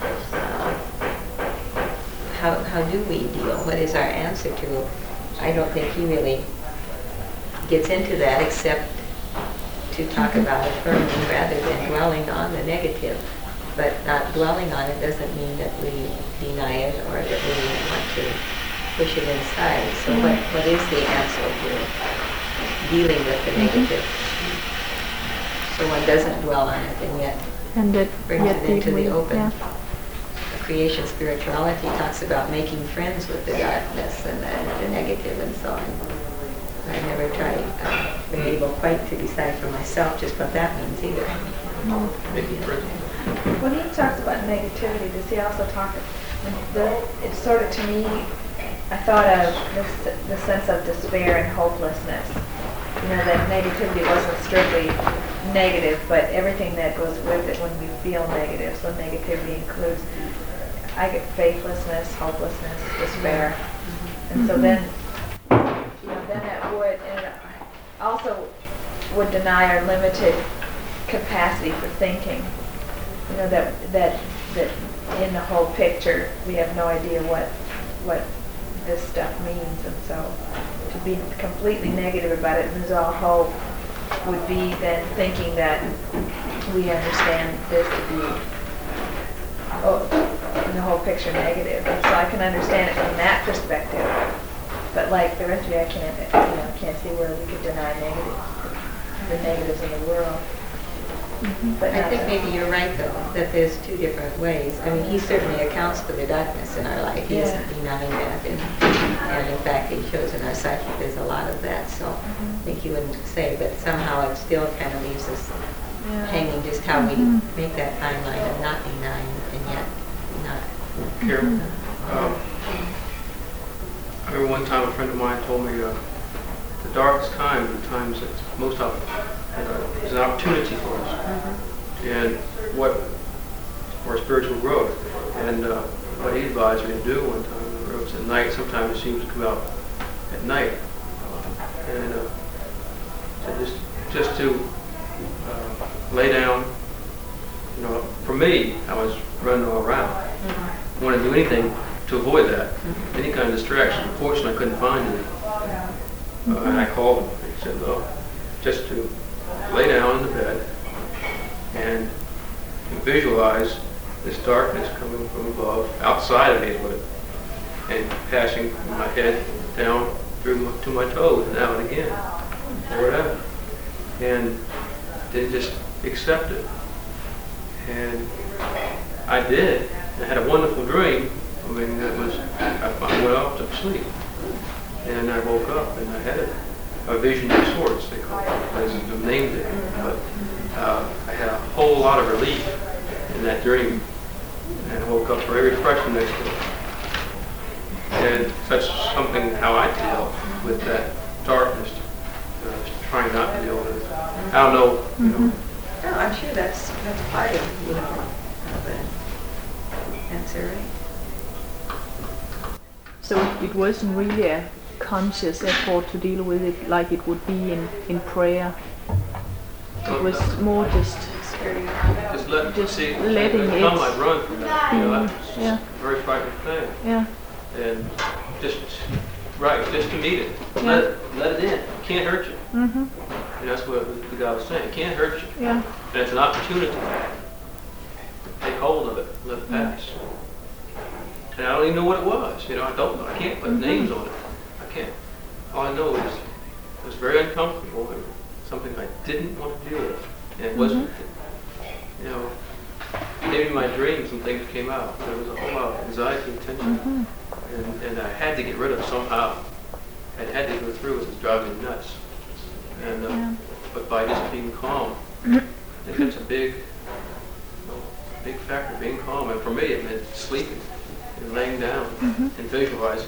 How do we deal? What is our answer to? I don't think he really gets into that, except to talk about affirming rather than dwelling on the negative. But not dwelling on it doesn't mean that we deny it or that we want to push it inside. So what is the answer here? Dealing with the negative. So one doesn't dwell on it and yet brings it into the open. Yeah. Creation spirituality talks about making friends with the darkness and the negative and so on. I never been able quite to decide for myself just what that means either. Making friends. When he talks about negativity, does he also talk, it's sort of, to me, I thought of the sense of despair and hopelessness. You know, that negativity wasn't strictly negative, but everything that goes with it when we feel negative. So negativity includes, I get faithlessness, hopelessness, despair. And so then, then that would, and it also would deny our limited capacity for thinking. You know, that in the whole picture, we have no idea what this stuff means, and so to be completely negative about it and lose all hope would be then thinking that we understand this to be, in the whole picture, negative. And so I can understand it from that perspective, but like the rest of you, I can't see where we could deny the negatives in the world. But I think maybe you're right, though, that there's two different ways. I mean, he certainly accounts for the darkness in our life. He isn't denying that. And in fact, he shows in our psyche there's a lot of that. So I think he wouldn't say, but somehow it still kind of leaves us hanging just how we make that fine line of not denying and yet not. Carol, I remember one time a friend of mine told me the darkest times are the times that most of is an opportunity for us, and for spiritual growth. And what he advised me to do one time was at night. Sometimes it seems to come out at night, and so just to lay down. You know, for me, I was running all around. I wanted to do anything to avoid that, any kind of distraction. Fortunately, I couldn't find any. And I called him. He said, "Well, just to lay down in the bed and visualize this darkness coming from above, outside of me, and passing my head down to my toes now and again, or whatever. And then just accept it." And I did. I had a wonderful dream. I mean, I went off to sleep, and I woke up, and I had a vision of sorts, they call it, as the named it. But I had a whole lot of relief in that dream, and I woke up very refreshed the next day. And that's something how I deal with that darkness, trying not to deal with it. I don't know, you know. No, I'm sure that's part of the answer, right? So it wasn't really a conscious effort to deal with it like it would be in prayer. It was more just letting it come, I'd run from that. You know, that's yeah. a very frightening thing. Yeah. And just to meet it. Yeah. Let it in. It can't hurt you. Mm-hmm. And that's what the guy was saying. It can't hurt you. Yeah. And it's an opportunity. Take hold of it. Let it pass. And I don't even know what it was. You know, I don't know. I can't put names on it. I can't. All I know is it was very uncomfortable and something I didn't want to deal with. And it wasn't, you know, maybe in my dreams some things came out. There was a whole lot of anxiety and tension. And I had to get rid of somehow. I had to go through it. It was driving me nuts. And but by just being calm, I think that's a big factor, being calm. And for me, it meant sleeping and laying down and visualizing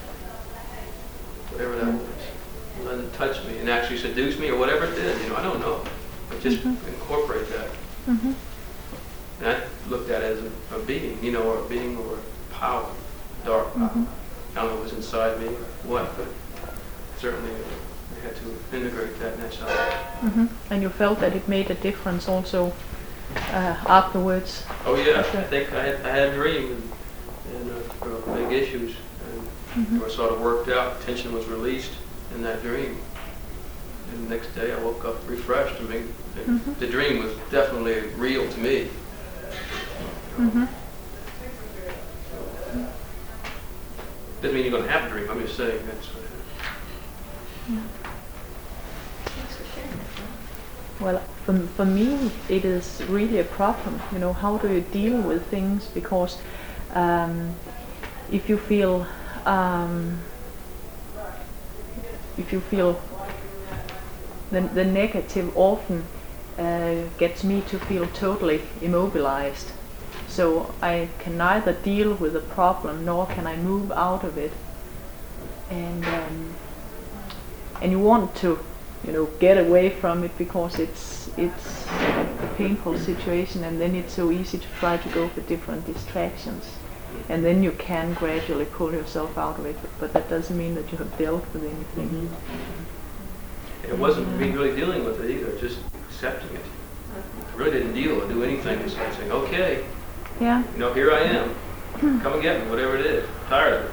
whatever that was. And letting it touch me and actually seduce me or whatever it did. You know, I don't know. But just incorporate that. And I looked at it as a being, you know, or a being or a power, dark power. I don't know what was inside me, what, but certainly I had to integrate that in that side. And you felt that it made a difference also afterwards? Oh yeah, I think I had a dream and there were big issues and they were sort of worked out. Tension was released in that dream. And the next day I woke up refreshed. I mean, the dream was definitely real to me. Doesn't mean you're going to have a dream. I'm just saying that's what happened. Well, for me, it is really a problem. You know, how do you deal with things? Because if you feel the negative often gets me to feel totally immobilized. So I can neither deal with the problem nor can I move out of it. And you want to, you know, get away from it because it's a painful situation, and then it's so easy to try to go for different distractions. And then you can gradually pull yourself out of it, but that doesn't mean that you have dealt with anything. It wasn't me really dealing with it either, just accepting it. I really didn't deal or do anything, just saying, okay, Yeah. you know, here I am, come and get me, whatever it is, I'm tired of it.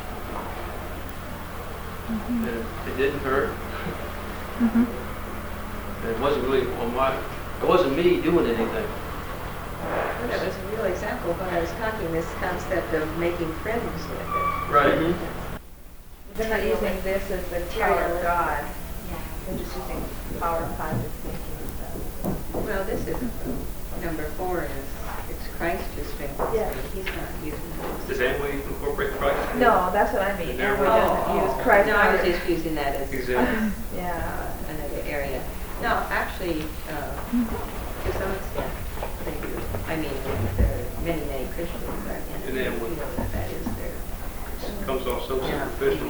And it didn't hurt. And it wasn't really it wasn't me doing anything. Well, that was a real example of what I was talking, this concept of making friends with it. Right. They're not using this as the power of God. Yeah. They're just using power of positive thinking and stuff. Well, this is, number 4 is, it's Christ who's strengthens me. Yeah. He's not using it. Does Amway incorporate Christ? No, that's what I mean. There we Everyone go. doesn't use Christ. No, I was just using that as Example. Yeah. another area. No, actually, to some extent, they do. I mean, there are many Christians are in it. And then That is their... Comes off so superficial.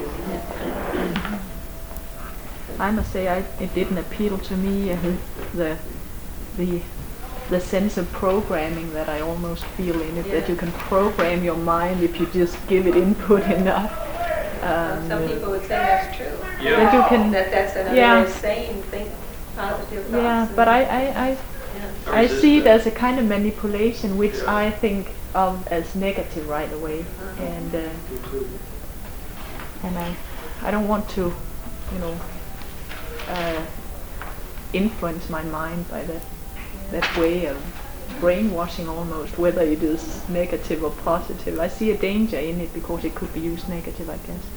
I must say it didn't appeal to me, the sense of programming that I almost feel in it, that you can program your mind if you just give it input enough. Some people would say that's true. Yeah. That you can, That's another yeah. way of saying think positive thoughts. Yeah, but I see it as a kind of manipulation, which I think of as negative right away, and I don't want to, you know, influence my mind by that way of brainwashing almost, whether it is negative or positive. I see a danger in it because it could be used negative, I guess.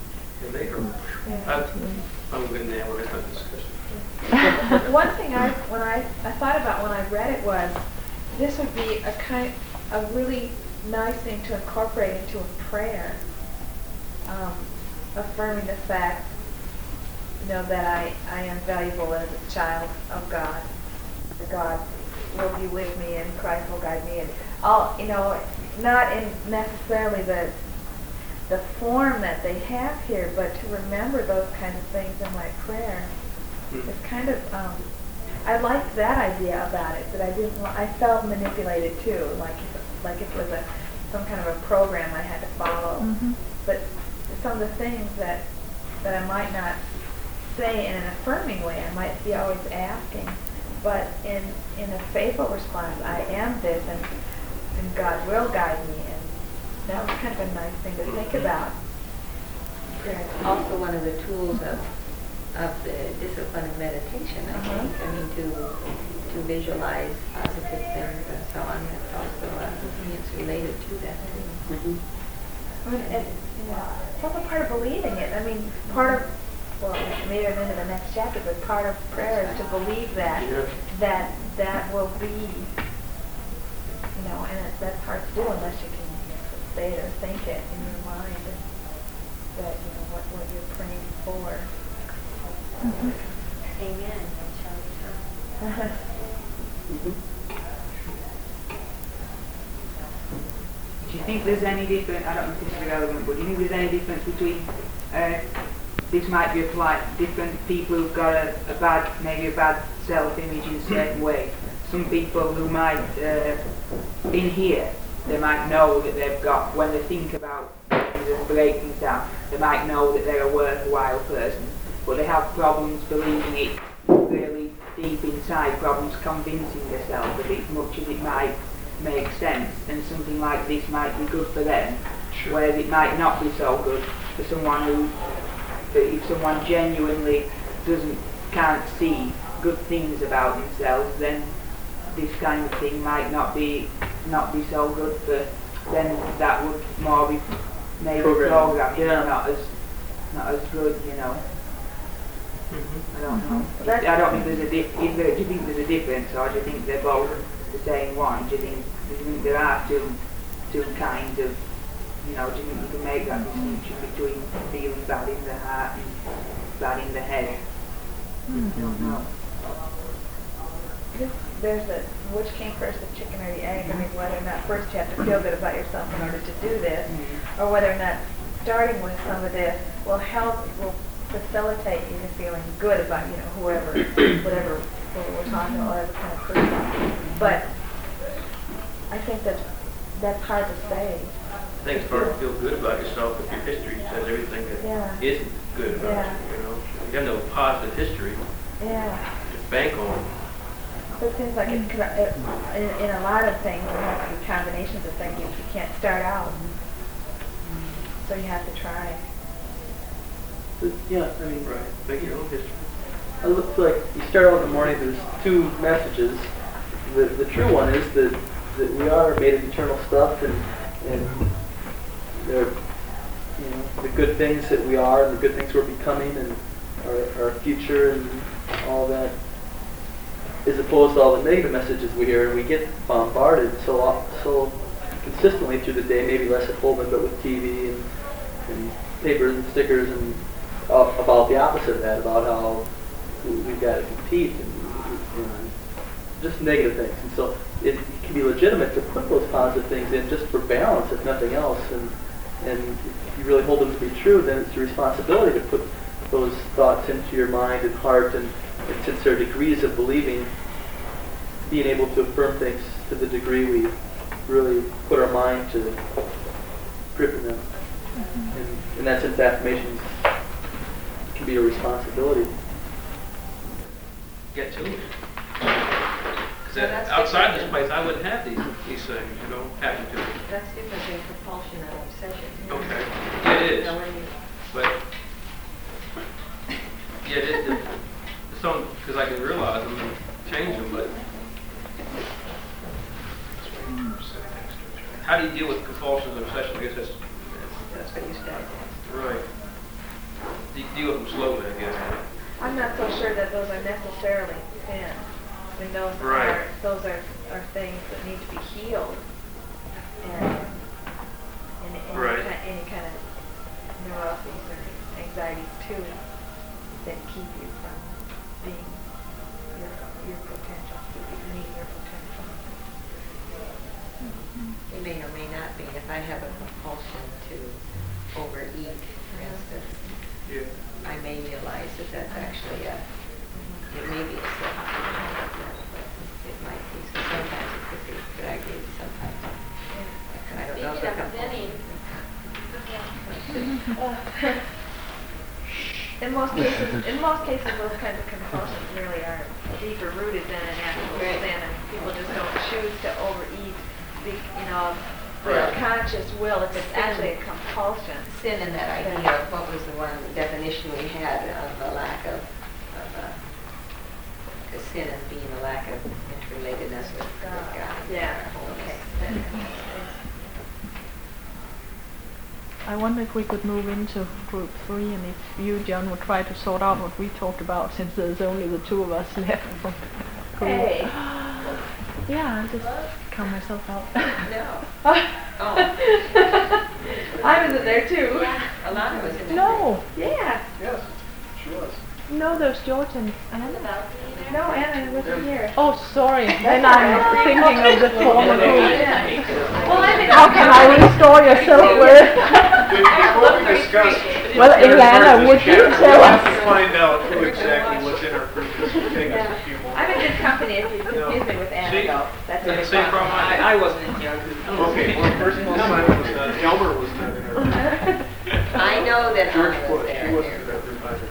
I'm good now. We're having a discussion. One thing I thought about when I read it was, this would be a really nice thing to incorporate into a prayer, affirming the fact, you know, that I am valuable as a child of God. That God will be with me and Christ will guide me, and all, you know, not in necessarily the form that they have here, but to remember those kind of things in my prayer. It's kind of, I liked that idea about it, that I felt manipulated too, like it was some kind of a program I had to follow. But some of the things that I might not say in an affirming way, I might be always asking, but in a faithful response, I am this, and God will guide me, and that was kind of a nice thing to think about. It's also one of the tools of the discipline of meditation, I think. I mean, to visualize positive things and so on. That's also it's related to that too. I mean, it's also part of believing it. I mean, maybe I'm into the next chapter, but part of prayer is to believe that will be, you know, and that's hard to do unless you can say it or think it in your mind, that, you know, what you're praying for. Amen. Do you think there's any difference, I don't know if this is relevant, but do you think there's any difference between, this might be applied to different people who've got maybe a bad self-image in a certain way? Some people who might, in here, they might know that they've got, when they think about things and break things down, they might know that they're a worthwhile person, but they have problems believing it really deep inside, problems convincing themselves of it as much as it might make sense, and something like this might be good for them, whereas it might not be so good for someone if someone genuinely doesn't can't see good things about themselves, then this kind of thing might not be so good for them. That would more be maybe programming, not as good, you know. I don't know. I don't think there's a do you think there's a difference, or do you think they're both the same one? Do you think there are two kinds of, you know, do you think you can make that distinction between feeling bad in the heart and bad in the head? I don't know. There's a, which came first, the chicken or the egg? I mean, whether or not first you have to feel good about yourself in order to do this, or whether or not starting with some of this will facilitate you to feeling good about, you know, whoever, whatever we're talking about, whatever kind of person. But I think that's hard to say. I think it's hard to feel good about yourself if your history says everything that isn't good about you, you know. You have no positive history to bank on. It seems like in a lot of things, there have to be combinations of things. You can't start out. So you have to try. Yeah, I mean, Make your own history. it looks like you start out in the morning, there's two messages. The true one is that we are made of eternal stuff, and they're, you know, the good things that we are and the good things we're becoming and our future and all that, as opposed to all the negative messages we hear, and we get bombarded so consistently through the day, maybe less at Holman, but with TV and papers and stickers and about the opposite of that, about how we've got to compete and just negative things. And so it can be legitimate to put those positive things in just for balance, if nothing else. And if you really hold them to be true, then it's your responsibility to put those thoughts into your mind and heart, and since there are degrees of believing, being able to affirm things to the degree we really put our mind to gripping them. And that sense, affirmations can be a responsibility. Get to it. Because outside this place, I wouldn't have these things, you know, happen to me. That's different than compulsion and obsession. Okay. Yeah, it is. You know, when you But yeah, some, because I can realize them and change them, but how do you deal with compulsions and obsession? I guess that's what you started. right. You deal with them slowly, I guess. I'm not so sure that those are necessarily sin. I mean, those are things that need to be healed, and any kind of neuroses or anxieties too that keep you from being your potential, meeting your potential. It may or may not be. If I have a compulsion to overeat, for instance, I may realize that that's actually it may be a sin. It might be. So sometimes it could be good idea. Sometimes I don't know. Speaking of sinning, In most cases, those kinds of compulsions really are deeper rooted than an actual sin, and people just don't choose to overeat, you know, their conscious will. If it's actually a compulsion. Sin in that idea of what was the one definition we had of a lack of sin as being a lack of interrelatedness with God. Yeah. Okay. I wonder if we could move into group 3, and if you, John, would try to sort out what we talked about, since there's only the two of us left from group. Hey. Yeah, I'll just count myself out. No. Oh. I was in there too. Yeah, a lot of us in there. No. Yeah. Yes, she was. No, there's George and Anna. No, Anna wasn't here. Oh, sorry. Then I'm thinking of the former group. Well, I mean, How can I restore your self-worth? Before we discuss, Well, Ilana, would you tell us? to find out who exactly what's in our group. This will take us a few moments. I'm in good company if you confuse me with Anna, though. That's Yeah, okay. same problem. I wasn't in here. Okay, well, first Simon was not, Elmer was not in our group. I know that George Anna was Bush, there. he wasn't in our group either.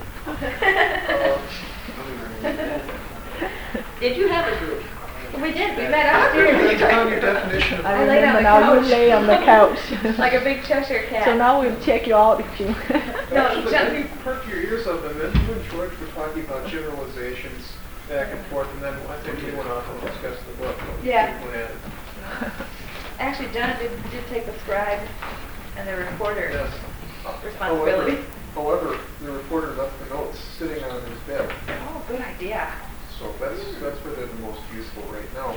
Did you have a group? We did. We met upstairs. On your definition of I I laid on remember the now you couch. lay on the couch. Like a big Cheshire cat. So now we'll check you out if you... No, Actually, just- let me perk your ears up, and then you and George were talking about generalizations. back and forth, and then I think we went off and discussed the book. Yeah. We had. Actually, John did take the scribe and the reporter Yes. responsibility. However, the reporter left the notes sitting on his bed, Oh, good idea. so that's where they're the most useful right now.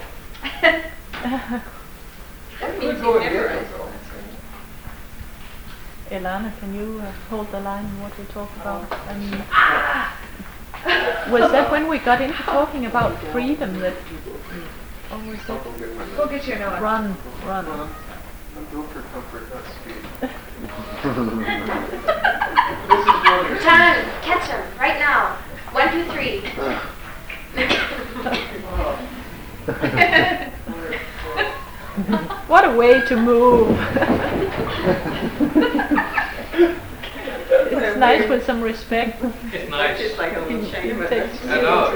That Could means go you and get memorize. them, though. Elana, can you hold the line on what we talk about? I mean, was that when we got into talking about freedom that, or was I'll it go get my Go get your notes. run? I'm built for comfort, not speed. This is one. John, catch him right now. 1, 2, 3. What a way to move! It's nice with some respect. It's nice. Just like a little shame of Take- it. I know.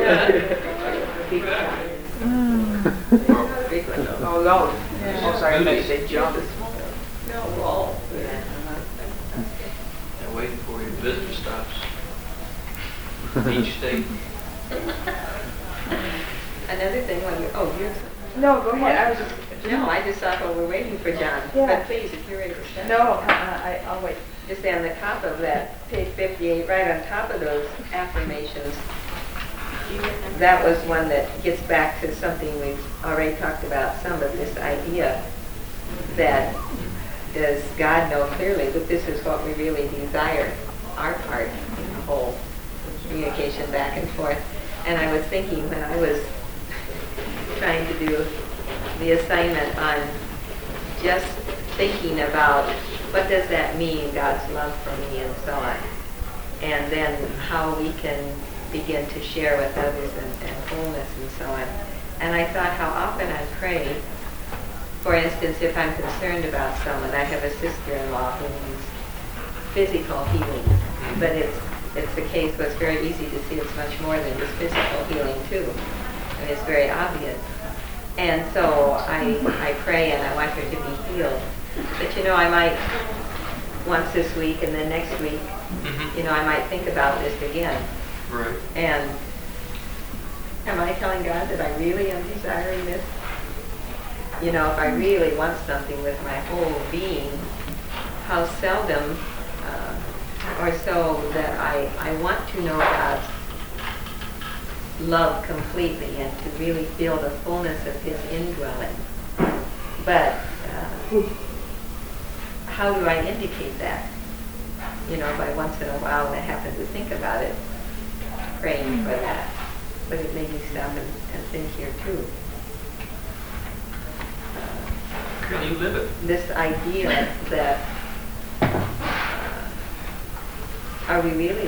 Big one, though. Oh, Lord. Oh, sorry, I thought you said John. No, wall. They're waiting for your visitor stops. Each state. Another thing, when you, oh, you're, No, go ahead. I was just. no, I just thought, well, we're waiting for John. Yeah. But please, if you're ready to start. No, I'll wait. Just on the top of that, page 58, right on top of those affirmations, that was one that gets back to something we've already talked about, some of this idea that does God know clearly that this is what we really desire, our part in the whole communication back and forth. And I was thinking when I was trying to do the assignment on just thinking about what does that mean, God's love for me and so on, and then how we can begin to share with others and wholeness and so on. And I thought how often I pray, for instance, if I'm concerned about someone, I have a sister-in-law who needs physical healing, but it's the case where it's very easy to see it's much more than just physical healing too, and it's very obvious. And so I pray and I want her to be healed. But you know, I might once this week and then next week, you know, I might think about this again. Right. And am I telling God that I really am desiring this? You know, if I really want something with my whole being, how seldom or so that I want to know God's love completely and to really feel the fullness of His indwelling. But how do I indicate that? You know, by once in a while when I happen to think about it, praying for that. But it made me stop and think here too. Can you live it? This idea that are we really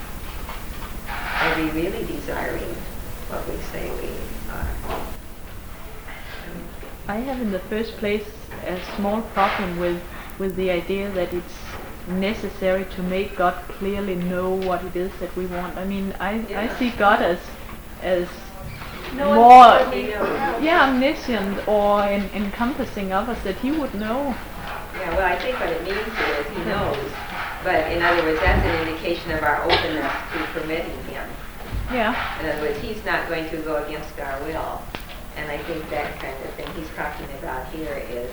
desiring what we say we are? I have in the first place a small problem with the idea that it's necessary to make God clearly know what it is that we want. I mean, I see God as more omniscient or encompassing of us, that He would know. Yeah, well, I think what it means is He knows. But in other words, that's an indication of our openness to permitting Him. Yeah. In other words, He's not going to go against our will. And I think that kind of thing He's talking about here is,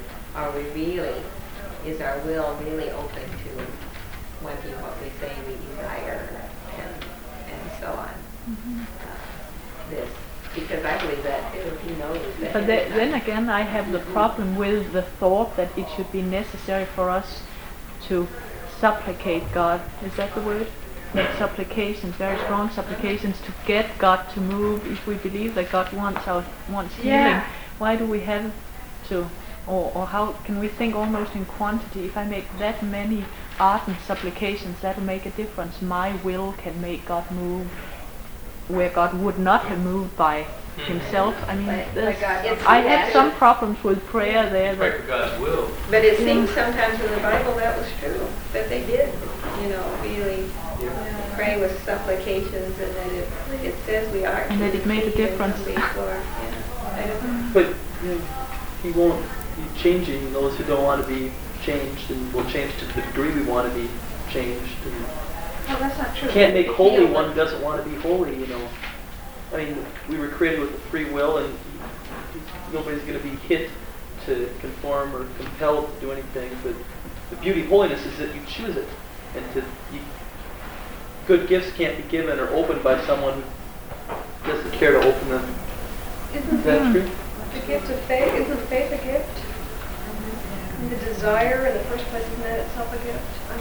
is our will really open to wanting what we say we desire and so on. This, because I believe that too. He knows that. But then again, I have the problem with the thought that it should be necessary for us to supplicate God. Is that the word? Make supplications, very strong supplications, to get God to move. If we believe that God wants healing, why do we have to, or how can we think almost in quantity? If I make that many ardent supplications, that will make a difference. My will can make God move where God would not have moved by Himself. I mean, I had some problems with prayer there. Pray for God's will. But it seems sometimes in the Bible that was true, that they did, you know, really pray with supplications, and that it says we are. And that it made a difference. But He won't be changing those who don't want to be changed, and will change to the degree we want to be changed. And Oh, that's not true. you can't make holy one who doesn't want to be holy, you know. I mean, we were created with a free will, and nobody's going to be hit to conform or compelled to do anything. But the beauty of holiness is that you choose it, and good gifts can't be given or opened by someone who doesn't care to open them. Is that true? The gift of faith, isn't faith a gift? And the desire in the first place, isn't that itself a gift? I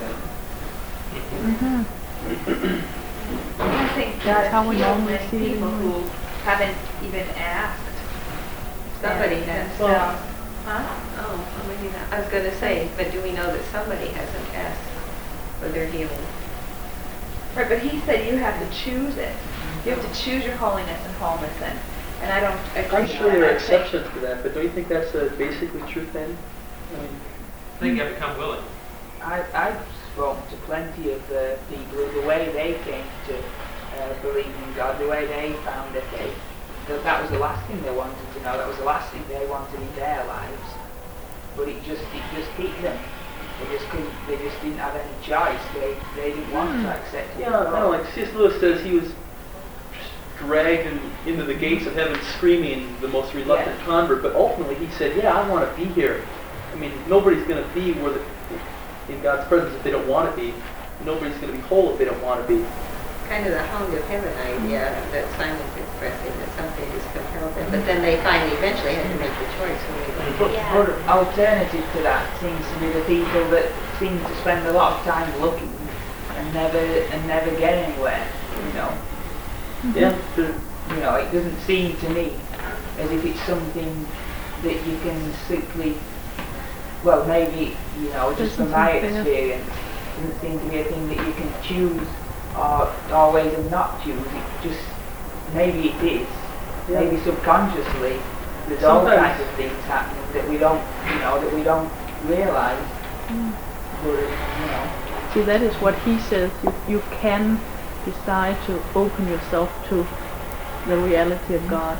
mean, that's I think That's how we heals normally many see it people in who haven't even asked. Somebody has. themselves. Huh? Oh, maybe not. I was going to say, but do we know that somebody hasn't asked for their healing? Right, but he said you have to choose it. You have to choose your holiness and wholeness, and I don't agree. I'm sure there are exceptions to that, but don't you think that's a basically true thing? I mean, I think you have to become willing. I've spoken to plenty of people who the way they came to believe in God, the way they found their faith, that was the last thing they wanted to know. That was the last thing they wanted in their lives. But it just hit them. They just didn't have any choice. They didn't want to accept it. yeah, I don't know, like C.S. Lewis says he was dragged into the gates of heaven screaming, the most reluctant convert, but ultimately he said, yeah, I want to be here. I mean, nobody's going to be in God's presence if they don't want to be. Nobody's going to be whole if they don't want to be. Kind of the hound of heaven idea that Simon's expressing, that something has compelled them. But then they finally eventually had to make the choice when they But alternative to that seems to be the people that seem to spend a lot of time looking and never get anywhere, you know. Yeah, sure. You know, it doesn't seem to me as if it's something that you can simply, well, maybe, you know, just from my experience, it doesn't seem to be a thing that you can choose or always and not choose. It just, maybe it is. Yeah. Maybe subconsciously there's all kinds of things happening that we don't, you know, that we don't realise. But, you know. See, that is what he says. You can decide to open yourself to the reality of God.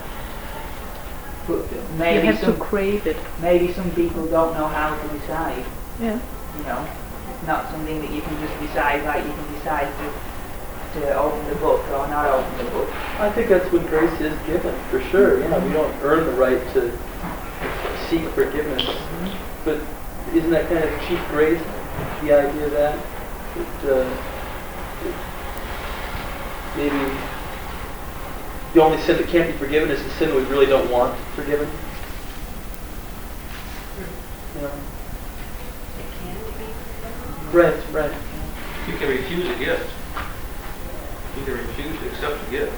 But maybe you have to crave it. Maybe some people don't know how to decide. Yeah. You know, it's not something that you can just decide, like you can decide to open the book or not open the book. I think that's when grace is given, for sure. Yeah, we don't earn the right to seek forgiveness. But isn't that kind of cheap grace, the idea of that? Maybe the only sin that can't be forgiven is the sin that we really don't want forgiven. You know? Right. You can refuse a gift. You can refuse to accept a gift.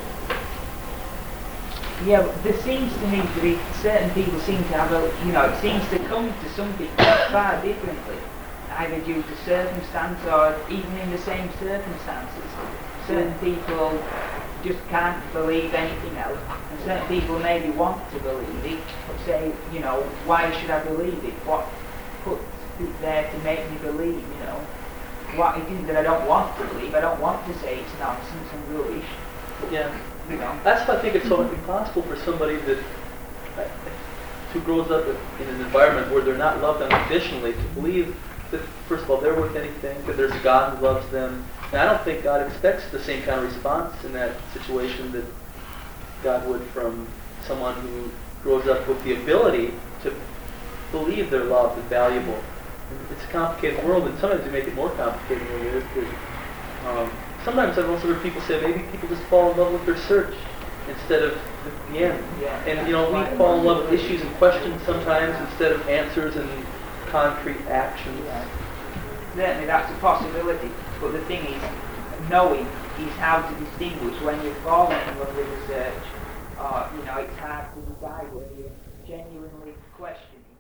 Yeah, but there seems to me to be, certain people seem to have a, you know, it seems to come to something far differently, either due to circumstance or even in the same circumstances. Certain people just can't believe anything else, and certain people maybe want to believe it, but say, you know, why should I believe it? What puts it there to make me believe, you know? What it is that I don't want to believe. I don't want to say it's nonsense and rubbish. Yeah. You know. That's why I think it's so impossible for somebody who grows up in an environment where they're not loved unconditionally to believe that, first of all, they're worth anything, that there's a God who loves them. And I don't think God expects the same kind of response in that situation that God would from someone who grows up with the ability to believe they're loved and valuable. It's a complicated world, and sometimes we make it more complicated than it is. Sometimes I've also heard people say maybe people just fall in love with their search instead of the end. Yeah. And, you know, we fall in love with issues and questions sometimes instead of answers and concrete actions. Yeah. Certainly that's a possibility, but the thing is, knowing is how to distinguish when you're falling in love with the search, or, you know, it's hard to decide whether you're genuinely questioning.